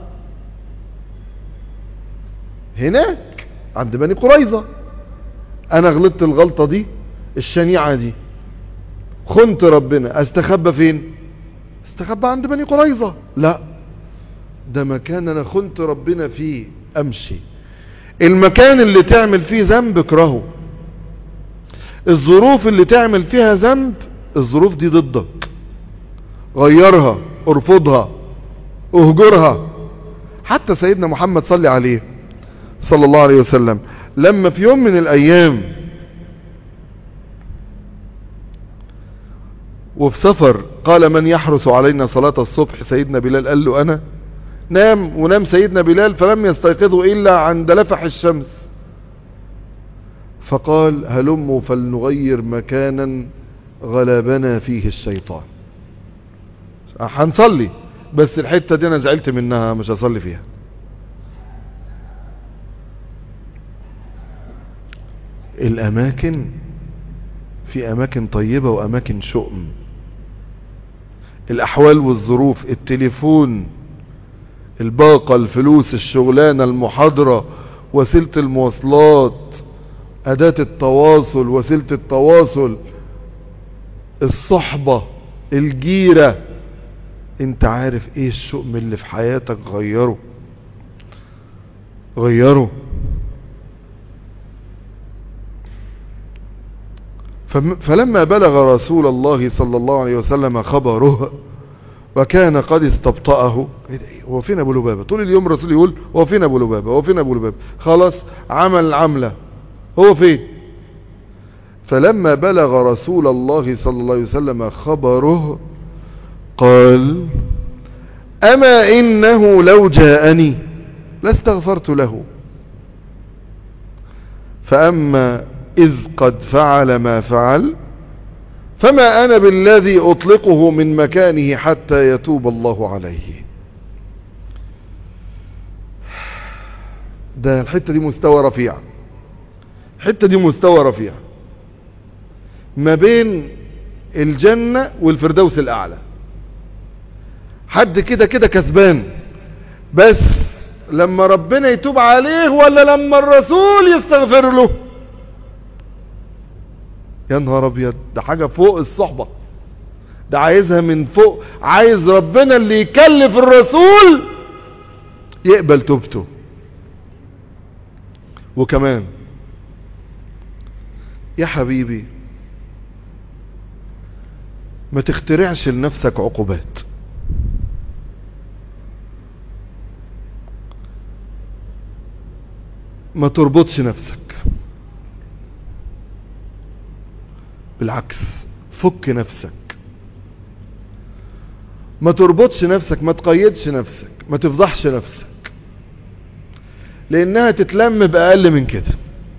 هناك عند بني قريظة. انا غلطت الغلطة دي الشنيعة دي، خنت ربنا، استخبى فين؟ استخبى عند بني قريظة؟ لا، ده مكان انا خنت ربنا فيه امشي. المكان اللي تعمل فيه ذنب اكرهه، الظروف اللي تعمل فيها ذنب الظروف دي ضدك، غيرها، ارفضها، اهجرها. حتى سيدنا محمد صلى عليه صلى الله عليه وسلم لما في يوم من الايام وفي سفر قال من يحرس علينا صلاة الصبح، سيدنا بلال قال له انا. نام ونام سيدنا بلال فلم يستيقظوا الا عند لفح الشمس، فقال هلموا فلنغير مكانا غلبنا فيه الشيطان. هنصلي بس الحتة دي انا زعلت منها مش هصلي فيها. الاماكن في اماكن طيبة واماكن شؤم، الاحوال والظروف، التليفون، الباقة، الفلوس، الشغلانة، المحاضرة، وسيلة المواصلات، اداة التواصل، وسيلة التواصل، الصحبة، الجيرة. انت عارف ايه الشؤم اللي في حياتك؟ غيره غيره. فلما بلغ رسول الله صلى الله عليه وسلم خبره وكان قد استبطأه، هو فين ابو لبابة؟ طول اليوم الرسول يقول هو فين ابو لبابة، هو فين ابو لبابة، خلاص عمل العملة، هو فين؟ فلما بلغ رسول الله صلى الله عليه وسلم خبره قال اما انه لو جاءني لاستغفرت له، فاما اذ قد فعل ما فعل فما انا بالذي اطلقه من مكانه حتى يتوب الله عليه. ده الحتة دي مستوى رفيع، الحتة دي مستوى رفيع ما بين الجنة والفردوس الاعلى. حد كده كده كسبان، بس لما ربنا يتوب عليه ولا لما الرسول يستغفر له؟ يا نهار ابيض، ده حاجة فوق الصحبة، ده عايزها من فوق، عايز ربنا اللي يكلف الرسول يقبل توبته. وكمان يا حبيبي ما تخترعش لنفسك عقوبات. ما تربطش نفسك، بالعكس فك نفسك. ما تربطش نفسك، ما تقيدش نفسك، ما تفضحش نفسك، لانها تتلم بأقل من كده،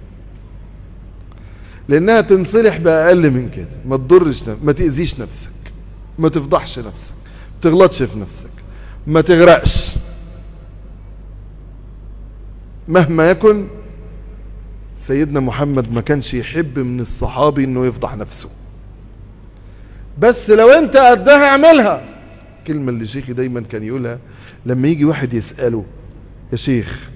لانها تنصلح بأقل من كده. ما تضرش نفسك، ما تأذيش نفسك، ما تفضحش نفسك، ما تغلطش في نفسك، ما تغرقش. مهما يكن سيدنا محمد ما كانش يحب من الصحابي انه يفضح نفسه، بس لو انت قدها اعملها. كلمة اللي شيخي دايما كان يقولها لما يجي واحد يسأله: يا شيخ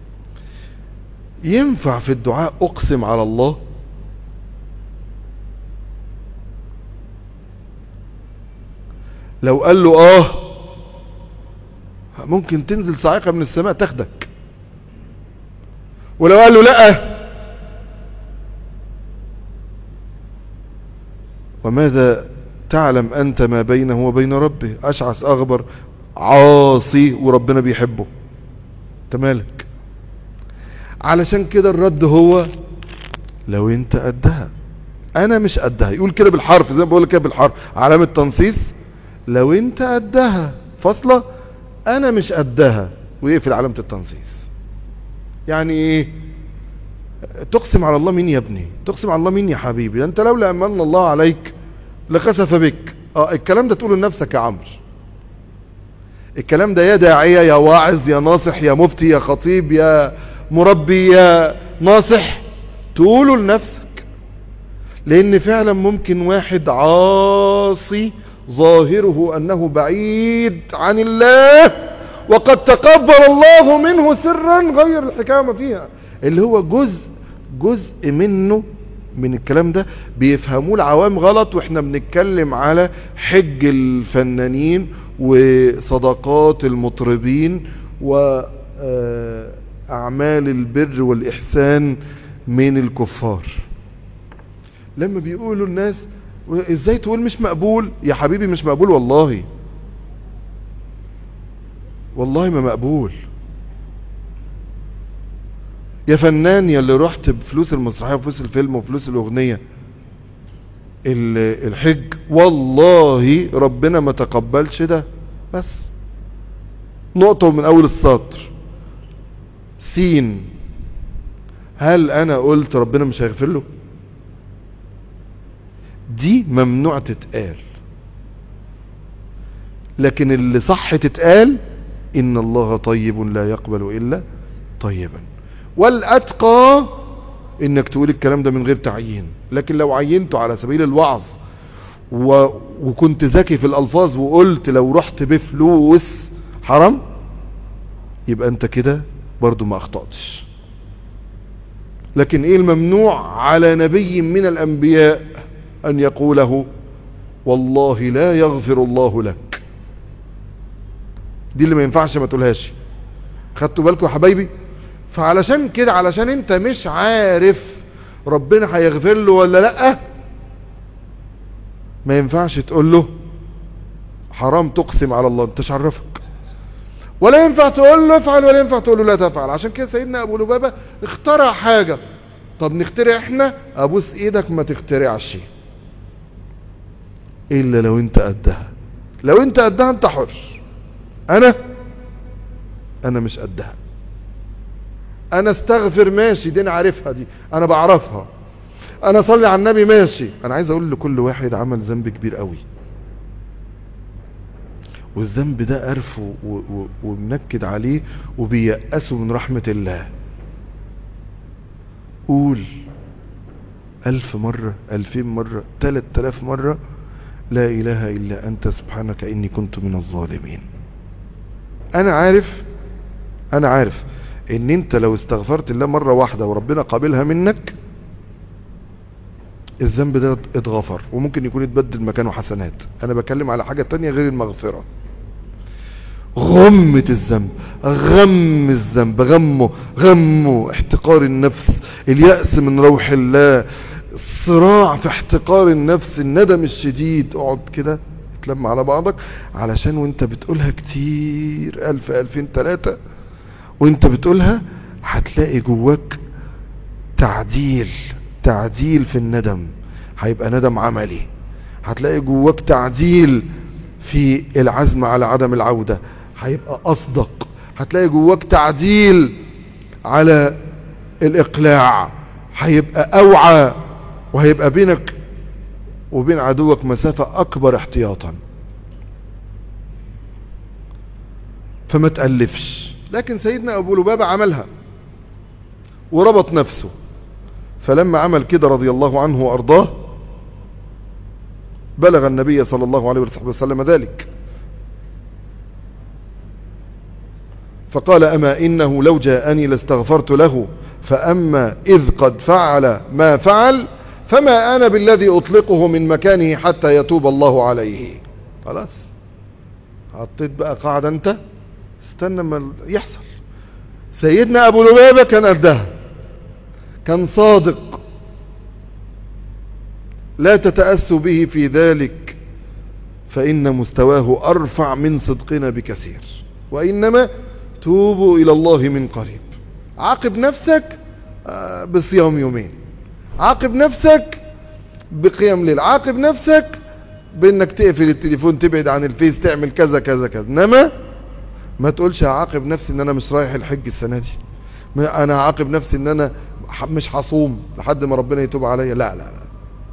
ينفع في الدعاء اقسم على الله؟ لو قال له اه ممكن تنزل صاعقة من السماء تاخدك، ولو قال له لا، وماذا تعلم أنت ما بينه وبين ربه؟ أشعث أغبر عاصي وربنا بيحبه، تمالك. علشان كده الرد هو لو انت قدها. انا مش قدها، يقول كده بالحرف، زي ما بقول كده بالحرف، علامة تنصيص. لو انت قدها فاصلة، انا مش قدها، ويقفل علامة التنصيص. يعني ايه؟ تقسم على الله مين يا ابني؟ تقسم على الله مين يا حبيبي؟ انت لولا امن الله عليك لخسف بك. اه الكلام ده تقوله لنفسك يا عمرو. الكلام ده يا داعية يا واعظ يا ناصح يا مفتي يا خطيب يا مربي يا ناصح، تقوله لنفسك. لان فعلا ممكن واحد عاصي ظاهره انه بعيد عن الله، وقد تقبل الله منه سرا غير الحكاية ما فيها، اللي هو جزء جزء منه من الكلام ده بيفهموه العوام غلط. واحنا بنتكلم على حج الفنانين وصدقات المطربين وأعمال البر والإحسان من الكفار. لما بيقولوا الناس ازاي تقول مش مقبول؟ يا حبيبي مش مقبول والله، والله ما مقبول. يا فنان يا اللي رحت بفلوس المسرحية وفلوس الفيلم وفلوس الأغنية الحج، والله ربنا ما تقبلش ده. بس نقطة من أول السطر. سين، هل أنا قلت ربنا مش هيغفر له؟ دي ممنوع تتقال، لكن اللي صح تتقال: إن الله طيب لا يقبل إلا طيبا. والأتقى إنك تقول الكلام ده من غير تعيين. لكن لو عينته على سبيل الوعظ و... وكنت ذكي في الألفاظ وقلت لو رحت بفلوس حرام، يبقى أنت كده برضو ما أخطأتش. لكن إيه الممنوع على نبي من الأنبياء؟ أن يقوله: والله لا يغفر الله لك. دي اللي ما ينفعش ما تقولهاش. خدتوا بالكم يا حبايبي؟ فعلشان كده، علشان انت مش عارف ربنا هيغفر له ولا لا، ما ينفعش تقول له حرام تقسم على الله، انت عرفك. ولا ينفع تقول له افعل، ولا ينفع تقول له لا تفعل. عشان كده سيدنا ابو لبابة اخترع حاجة. طب نخترع احنا؟ ابوس ايدك ما تخترعش الا لو انت قدها. لو انت قدها انت حر. انا انا مش قدها. انا استغفر ماشي، دي انا عارفها، دي انا بعرفها. انا صلي على النبي ماشي. انا عايز اقول لكل واحد عمل ذنب كبير قوي، والذنب ده قرف ومنكد عليه وبيأسه من رحمة الله. قول الف مرة، الفين مرة، تلت تلاف مرة: لا اله الا انت سبحانك اني كنت من الظالمين. انا عارف انا عارف ان انت لو استغفرت الله مرة واحدة وربنا قابلها منك الذنب ده اتغفر، وممكن يكون اتبدل مكانه حسنات. انا بكلم على حاجة تانية غير المغفرة. غمة الذنب، غم الذنب، غمه غمه احتقار النفس، اليأس من روح الله، الصراع في احتقار النفس، الندم الشديد. اقعد كده اتلم على بعضك، علشان وانت بتقولها كتير الف الفين تلاتة وانت بتقولها هتلاقي جواك تعديل تعديل في الندم، هيبقى ندم عملي. هتلاقي جواك تعديل في العزم على عدم العودة، هيبقى أصدق. هتلاقي جواك تعديل على الإقلاع، هيبقى أوعى، وهيبقى بينك وبين عدوك مسافة أكبر احتياطا. فما تألفش. لكن سيدنا أبو لبابة عملها وربط نفسه، فلما عمل كده رضي الله عنه وأرضاه بلغ النبي صلى الله عليه وسلم ذلك، فقال أما إنه لو جاءني لاستغفرت له، فأما إذ قد فعل ما فعل فما أنا بالذي أطلقه من مكانه حتى يتوب الله عليه. خلاص حطيت بقى قاعدة، انت استنى ما يحصل. سيدنا أبو لبابة كان قدها، كان صادق، لا تتأسوا به في ذلك فإن مستواه أرفع من صدقنا بكثير، وإنما توبوا إلى الله من قريب. عاقب نفسك بصيام يومين، عاقب نفسك بقيام ليل، عاقب نفسك بانك تقفل التليفون، تبعد عن الفيس، تعمل كذا كذا كذا. انما ما تقولش هعاقب نفسي ان انا مش رايح الحج السنة دي، انا هعاقب نفسي ان انا مش هصوم لحد ما ربنا يتوب عليا. لا لا لا.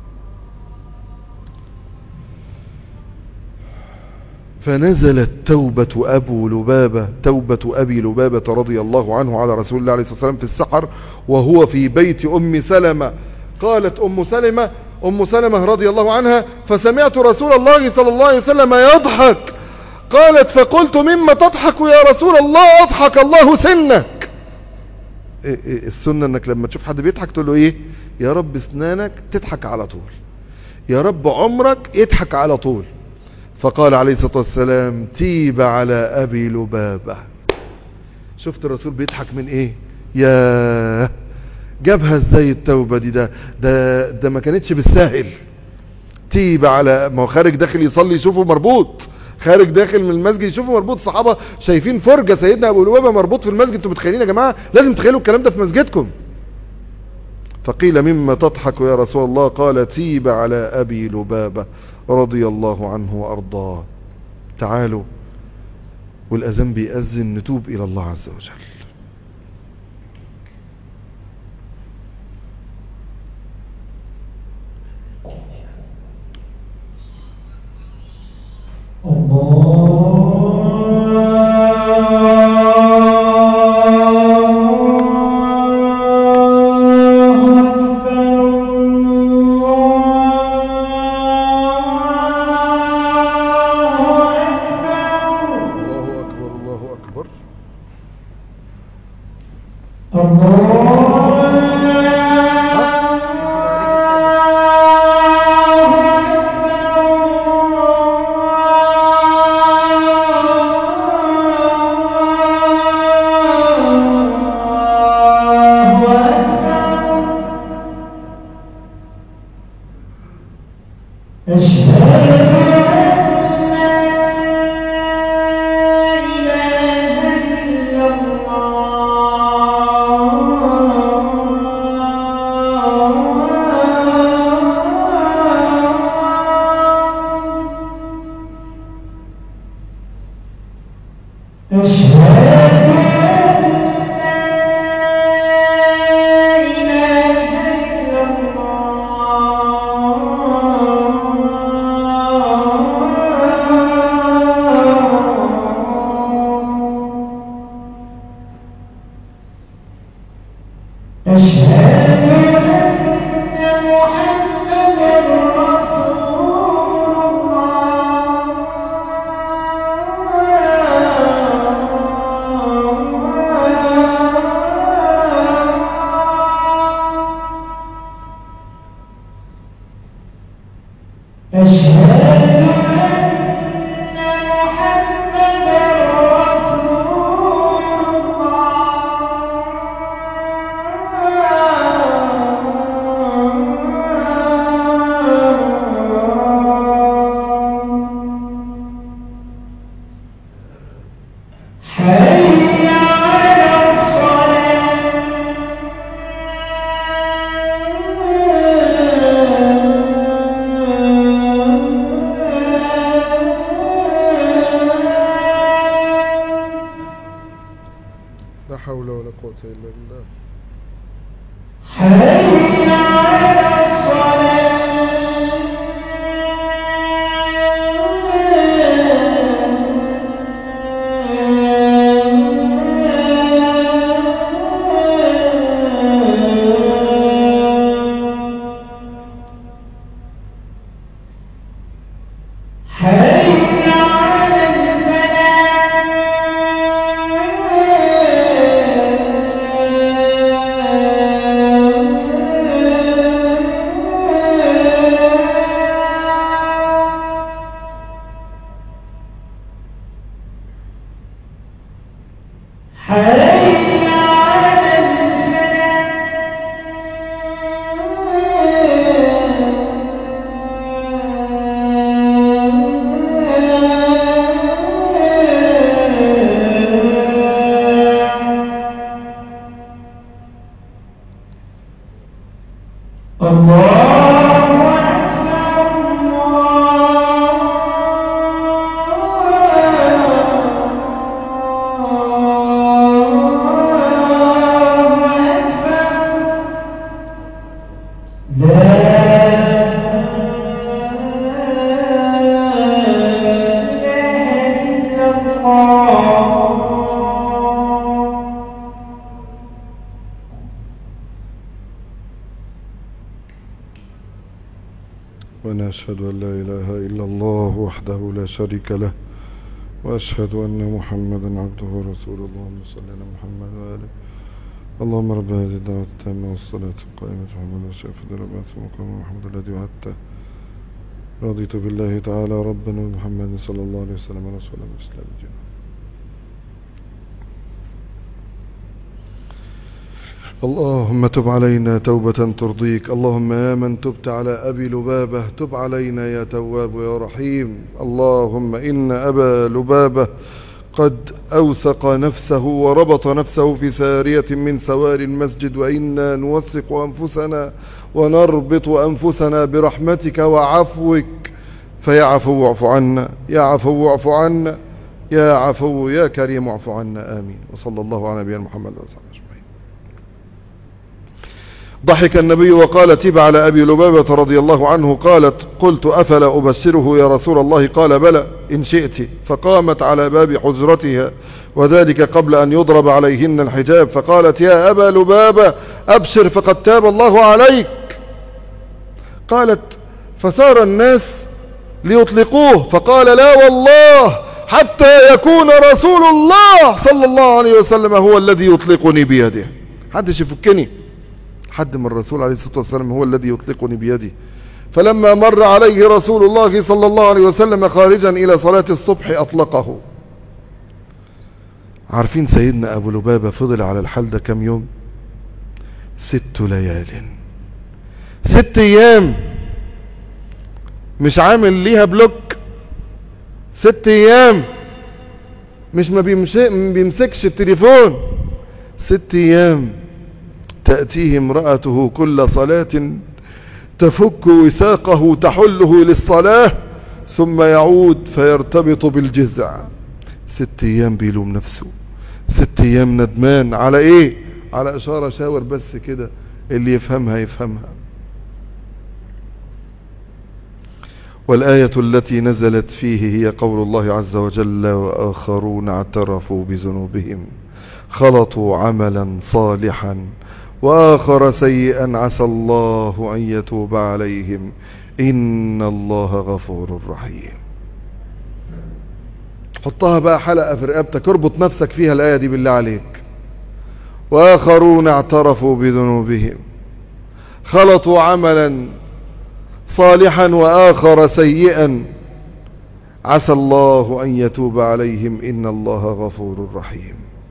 فنزلت توبة أبو لبابة توبة أبي لبابة رضي الله عنه على رسول الله عليه الصلاة والسلام في السحر وهو في بيت أم سلمة. قالت أم سلمة أم سلمة رضي الله عنها: فسمعت رسول الله صلى الله عليه وسلم يضحك. قالت: فقلت: مما تضحك يا رسول الله؟ أضحك الله سنك. إيه إيه السنة انك لما تشوف حد بيضحك تقول له ايه؟ يا رب اسنانك تضحك على طول، يا رب عمرك يضحك على طول. فقال عليه الصلاة والسلام: تيب على أبي لبابة. شفت الرسول بيضحك من ايه؟ يا جابها ازاي التوبة دي؟ ده ده, ده ما كانتش بالساهل. تيب على، ما هو خارج داخل يصلي يشوفه مربوط، خارج داخل من المسجد يشوفه مربوط. الصحابة شايفين فرجة سيدنا أبو لبابة مربوط في المسجد. انتوا متخيلين يا جماعة؟ لازم تخيلوا الكلام ده في مسجدكم. فقيل: مما تضحك يا رسول الله؟ قال: تيب على أبي لبابة رضي الله عنه وأرضاه. تعالوا والأذان بيأذن، نتوب إلى الله عز وجل. لا حول ولا قوة إلا بالله. حي على الصلاة. ونشهد أن لا إله إلا الله وحده لا شريك له، وأشهد أن محمدا عبده ورسوله. اللهم صل على محمد وآله. اللهم رب هذه الدعوة التامة والصلاة القائمة محمد وشافد ربعث مقام محمد الذي وعدته. رضيت بالله تعالى ربنا ومحمد صلى الله عليه وسلم رسولا بالإسلام جنة. اللهم تب علينا توبة ترضيك. اللهم يا من تبت على أبي لبابة تب علينا يا تواب يا رحيم. اللهم إن أبا لبابة قد أوثق نفسه وربط نفسه في سارية من سوار المسجد، وإنا نوثق أنفسنا ونربط أنفسنا برحمتك وعفوك، فيا عفو اعف عنا، يا عفو اعف عنا، يا عفو يا كريم اعف عنا. آمين. وصلى الله على نبينا محمد وصحبه أجمعين. ضحك النبي وقال تب على أبي لبابة رضي الله عنه. قالت قلت أفلا أبشره يا رسول الله؟ قال بلى إن شئت. فقامت على باب حجرتها وذلك قبل أن يضرب عليهن الحجاب، فقالت يا أبا لبابة أبشر فقد تاب الله عليك. قالت فسار الناس ليطلقوه، فقال لا والله حتى يكون رسول الله صلى الله عليه وسلم هو الذي يطلقني بيده. حدش يفكني، حد من الرسول عليه الصلاة والسلام هو الذي يطلقني بيده. فلما مر عليه رسول الله صلى الله عليه وسلم خارجا إلى صلاة الصبح أطلقه. عارفين سيدنا أبو لبابة فضل على الحال ده كم يوم؟ ست ليال، ست أيام، مش عامل ليها بلوك، ست أيام، مش ما بيمسكش التليفون، ست أيام. تأتيه امرأته كل صلاة تفك وساقه تحله للصلاة ثم يعود فيرتبط بالجذع. ست ايام بيلوم نفسه، ست ايام ندمان على ايه؟ على اشارة شاور بس كده، اللي يفهمها يفهمها. والآية التي نزلت فيه هي قول الله عز وجل وآخرون اعترفوا بذنوبهم خلطوا عملا صالحا وآخر سيئا عسى الله أن يتوب عليهم إن الله غفور رحيم. حطها بقى حلقة في رقبتك، اربط نفسك فيها الآية دي بالله عليك. وآخرون اعترفوا بذنوبهم خلطوا عملا صالحا وآخر سيئا عسى الله أن يتوب عليهم إن الله غفور رحيم.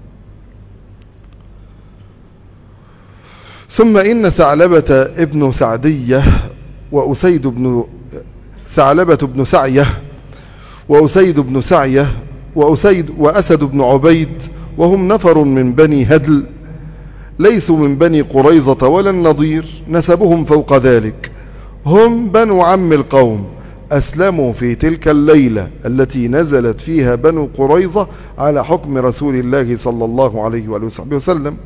ثم إن ثعلبة ابن سعدية وأسيد بن ثعلبة بن سعية وأسيد بن سعية وأسيد وأسد بن عبيد وهم نفر من بني هدل ليسوا من بني قريظة ولا النضير، نسبهم فوق ذلك، هم بنو عم القوم، أسلموا في تلك الليلة التي نزلت فيها بنو قريظة على حكم رسول الله صلى الله عليه وآله وسلم.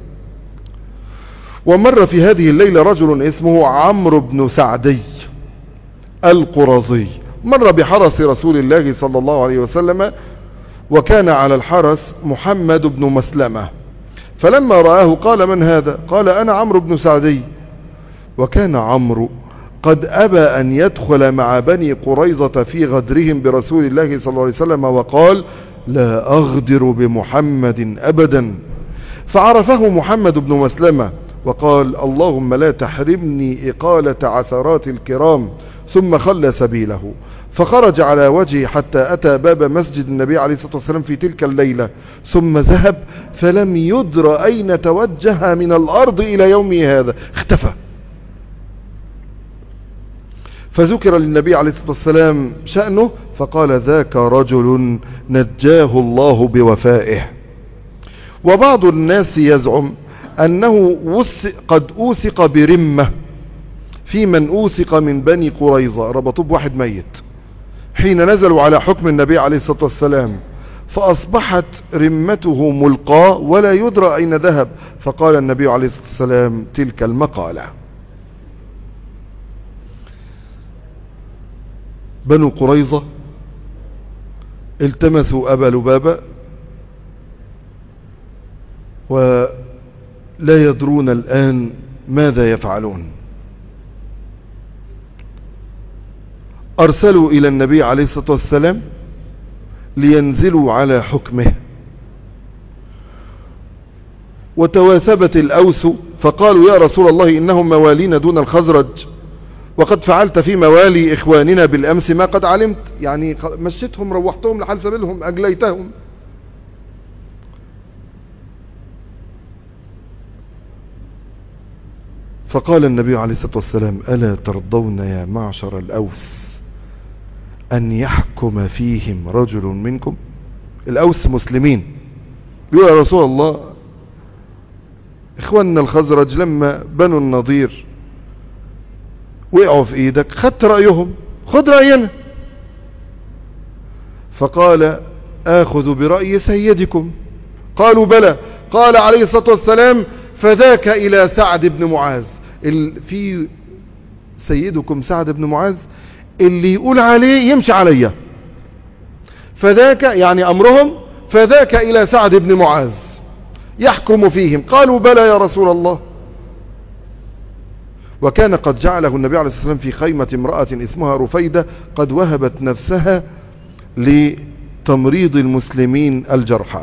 ومر في هذه الليلة رجل اسمه عمرو بن سعدي القرظي، مر بحرس رسول الله صلى الله عليه وسلم، وكان على الحرس محمد بن مسلمة، فلما رآه قال: من هذا؟ قال: أنا عمرو بن سعدي. وكان عمرو قد أبى أن يدخل مع بني قريظة في غدرهم برسول الله صلى الله عليه وسلم، وقال: لا أغدر بمحمد أبدا. فعرفه محمد بن مسلمة وقال: اللهم لا تحرمني إقالة عثرات الكرام، ثم خلى سبيله، فخرج على وجهه حتى أتى باب مسجد النبي عليه الصلاة والسلام في تلك الليلة، ثم ذهب فلم يدر أين توجه من الأرض إلى يومه هذا، اختفى. فذكر للنبي عليه الصلاة والسلام شأنه، فقال: ذاك رجل نجاه الله بوفائه. وبعض الناس يزعم أنه قد أوثق برمة في من أوثق من بني قريظة، ربطوه بواحد ميت حين نزلوا على حكم النبي عليه الصلاة والسلام، فأصبحت رمته ملقاة ولا يدرى أين ذهب، فقال النبي عليه الصلاة والسلام تلك المقالة. بنو قريظة التمسوا أبا لبابة ولا يدرون الآن ماذا يفعلون. أرسلوا إلى النبي عليه الصلاة والسلام لينزلوا على حكمه، وتواثبت الأوس فقالوا: يا رسول الله، إنهم موالين دون الخزرج، وقد فعلت في موالي إخواننا بالأمس ما قد علمت، يعني مشيتهم روحتهم لحال سبيلهم، أجليتهم. فقال النبي عليه الصلاة والسلام: ألا ترضون يا معشر الأوس أن يحكم فيهم رجل منكم؟ الأوس مسلمين، بيقول: يا رسول الله، إخواننا الخزرج لما بنوا النضير وقعوا في إيدك خدت رأيهم، خد رأينا. فقال: آخذ برأي سيدكم؟ قالوا: بلى. قال عليه الصلاة والسلام: فذاك إلى سعد بن معاذ. في سيدكم سعد بن معاذ اللي يقول عليه يمشي عليه، فذاك يعني أمرهم، فذاك إلى سعد بن معاذ يحكم فيهم. قالوا: بلى يا رسول الله. وكان قد جعله النبي عليه الصلاة والسلام في خيمة امرأة اسمها رفيدة قد وهبت نفسها لتمريض المسلمين الجرحى،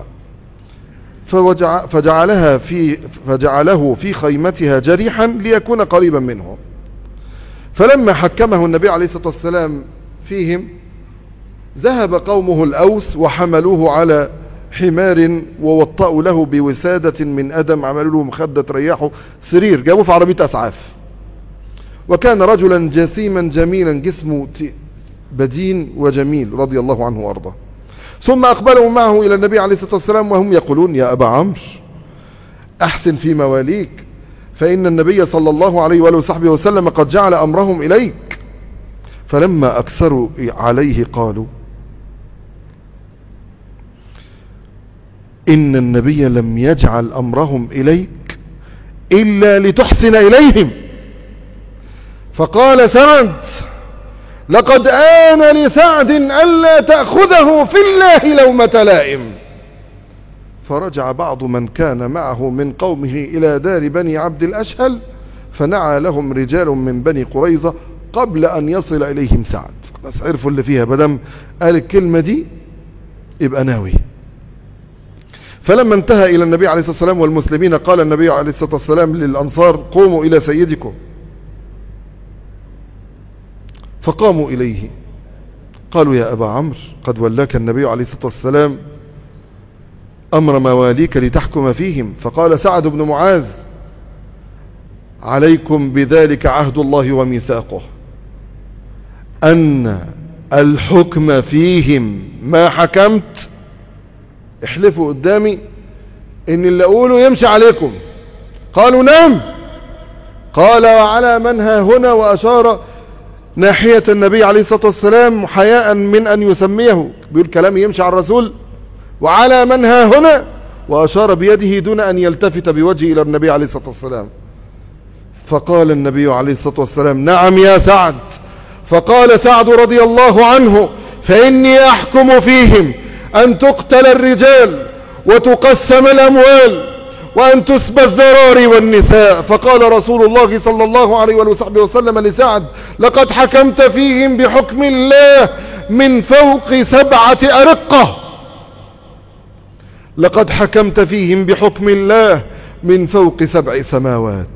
فجعلها في فجعله في خيمتها جريحا ليكون قريبا منهم. فلما حكمه النبي عليه الصلاة والسلام فيهم، ذهب قومه الأوس وحملوه على حمار ووطأوا له بوسادة من أدم، عملوا له مخدة رياحه سرير، جابوه في عربية أسعاف. وكان رجلا جسيما جميلا، جسمه بدين وجميل رضي الله عنه وارضاه. ثم أقبلوا معه إلى النبي عليه الصلاة والسلام وهم يقولون: يا أبا عمرو، أحسن في مواليك، فإن النبي صلى الله عليه وآله وصحبه وسلم قد جعل أمرهم إليك. فلما أكثروا عليه قالوا: إن النبي لم يجعل أمرهم إليك إلا لتحسن إليهم. فقال سعد: لقد آن لسعد ألا تأخذه في الله لومة لائم. فرجع بعض من كان معه من قومه إلى دار بني عبد الأشهل، فنعى لهم رجال من بني قريظة قبل أن يصل إليهم سعد. بس عرفوا اللي فيها، بدم قال الكلمة دي يبقى ناوي. فلما انتهى إلى النبي عليه الصلاة والسلام والمسلمين، قال النبي عليه الصلاة والسلام للأنصار: قوموا إلى سيدكم. فقاموا إليه. قالوا: يا أبا عمرو، قد ولاك النبي عليه الصلاة والسلام أمر مواليك لتحكم فيهم. فقال سعد بن معاذ: عليكم بذلك عهد الله وميثاقه، أن الحكم فيهم ما حكمت، احلفوا قدامي ان اللي اقوله يمشي عليكم. قالوا نعم. قال وعلى من ها هنا، واشار ناحية النبي عليه الصلاة والسلام حياء من ان يسميه، بيقول كلام يمشي على الرسول. وعلى من ها هنا، واشار بيده دون ان يلتفت بوجهه الى النبي عليه الصلاة والسلام. فقال النبي عليه الصلاة والسلام نعم يا سعد. فقال سعد رضي الله عنه فإني أحكم فيهم أن تقتل الرجال وتقسم الأموال وأن تسبى الذراري والنساء. فقال رسول الله صلى الله عليه وصحبه وسلم لسعد لقد حكمت فيهم بحكم الله من فوق سبعة أرقة. لقد حكمت فيهم بحكم الله من فوق سبع سماوات.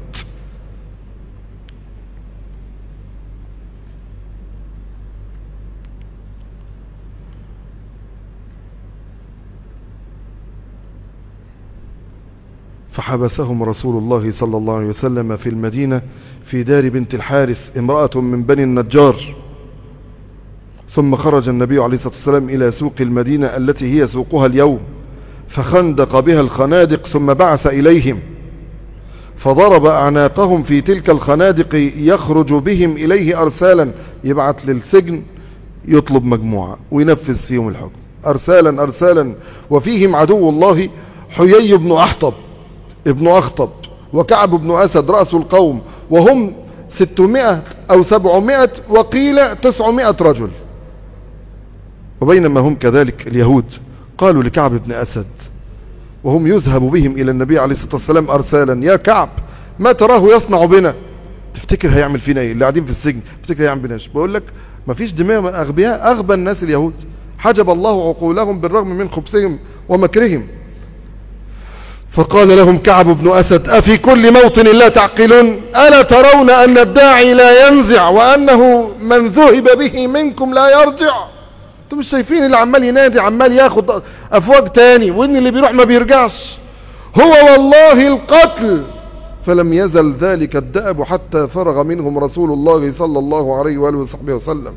فحبسهم رسول الله صلى الله عليه وسلم في المدينة في دار بنت الحارث امرأة من بني النجار. ثم خرج النبي عليه الصلاة والسلام إلى سوق المدينة التي هي سوقها اليوم، فخندق بها الخنادق ثم بعث إليهم فضرب أعناقهم في تلك الخنادق يخرج بهم إليه أرسالا، يبعث للسجن يطلب مجموعة وينفذ فيهم الحكم أرسالا أرسالا. وفيهم عدو الله حيي بن أحطب ابن أخطب وكعب بن أسد رأس القوم، وهم ستمائة أو سبعمائة وقيل تسعمائة رجل. وبينما هم كذلك اليهود قالوا لكعب بن أسد وهم يذهب بهم إلى النبي عليه الصلاة والسلام أرسالا يا كعب ما تراه يصنع بنا؟ تفتكر هيعمل فينا ايه اللي قاعدين في السجن؟ تفتكر هيعمل بناش؟ بقول لك مفيش دماء من أغبياء، أغبى الناس اليهود، حجب الله عقولهم بالرغم من خبثهم ومكرهم. فقال لهم كعب بن أسد أفي كل موطن لا تعقلون؟ ألا ترون أن الداعي لا ينزع وأنه من ذهب به منكم لا يرجع؟ انتم مش شايفين اللي عمال ينادي عمال ياخد أفواج تاني، وإن اللي بيروح ما بيرجعش؟ هو والله القتل. فلم يزل ذلك الدأب حتى فرغ منهم رسول الله صلى الله عليه وآله وصحبه وسلم.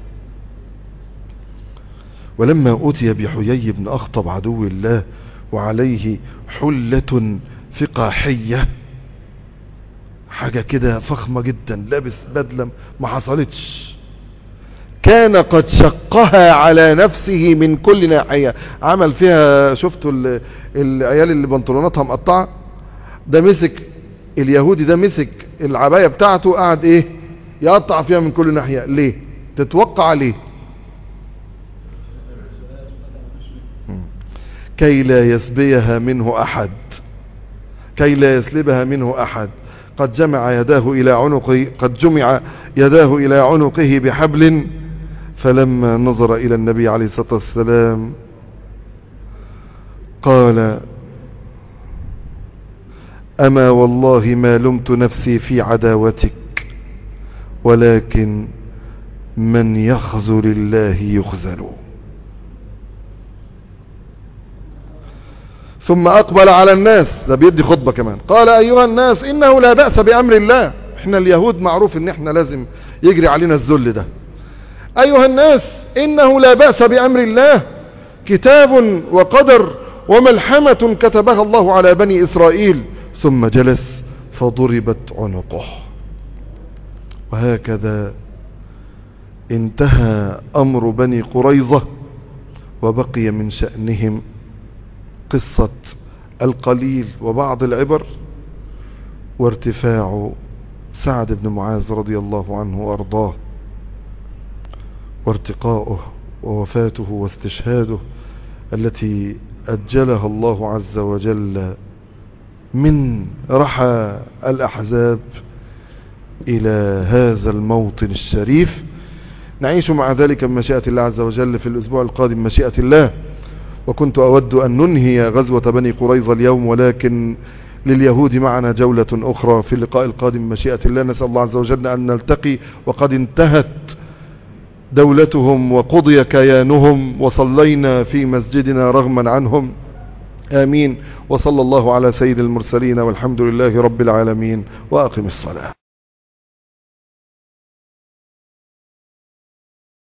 ولما أتي بحيي بن أخطب عدو الله وعليه حلة فقاحية، حاجة كده فخمة جدا، لابس بدلة ما حصلتش، كان قد شقها على نفسه من كل ناحية، عمل فيها شفتوا العيال اللي بنطلوناتها مقطعة، ده مسك اليهودي ده مسك العباية بتاعته قاعد ايه يقطع فيها من كل ناحية. ليه تتوقع؟ ليه؟ كي لا يسبيها منه أحد، كي لا يسلبها منه أحد. قد جمع يداه إلى عنقه قد جمع يداه إلى عنقه بحبل، فلما نظر إلى النبي عليه الصلاة والسلام قال أما والله ما لمت نفسي في عداوتك، ولكن من يخذل الله يخذل. ثم أقبل على الناس، ده بيدي خطبة كمان، قال أيها الناس إنه لا بأس بأمر الله. احنا اليهود معروف ان احنا لازم يجري علينا الذل ده. أيها الناس إنه لا بأس بأمر الله، كتاب وقدر وملحمة كتبها الله على بني إسرائيل. ثم جلس فضربت عنقه. وهكذا انتهى أمر بني قريظة، وبقي من شأنهم قصة القليل وبعض العبر، وارتفاع سعد بن معاذ رضي الله عنه وأرضاه، وارتقاؤه ووفاته واستشهاده التي أجلها الله عز وجل من رحى الأحزاب إلى هذا الموطن الشريف. نعيش مع ذلك بمشيئة الله عز وجل في الأسبوع القادم مشيئة الله. وكنت أود أن ننهي غزوة بني قريظة اليوم، ولكن لليهود معنا جولة أخرى في اللقاء القادم مشيئة الله. نسأل الله عز وجل أن نلتقي وقد انتهت دولتهم وقضي كيانهم وصلينا في مسجدنا رغما عنهم. آمين. وصلى الله على سيد المرسلين والحمد لله رب العالمين. وأقم الصلاة.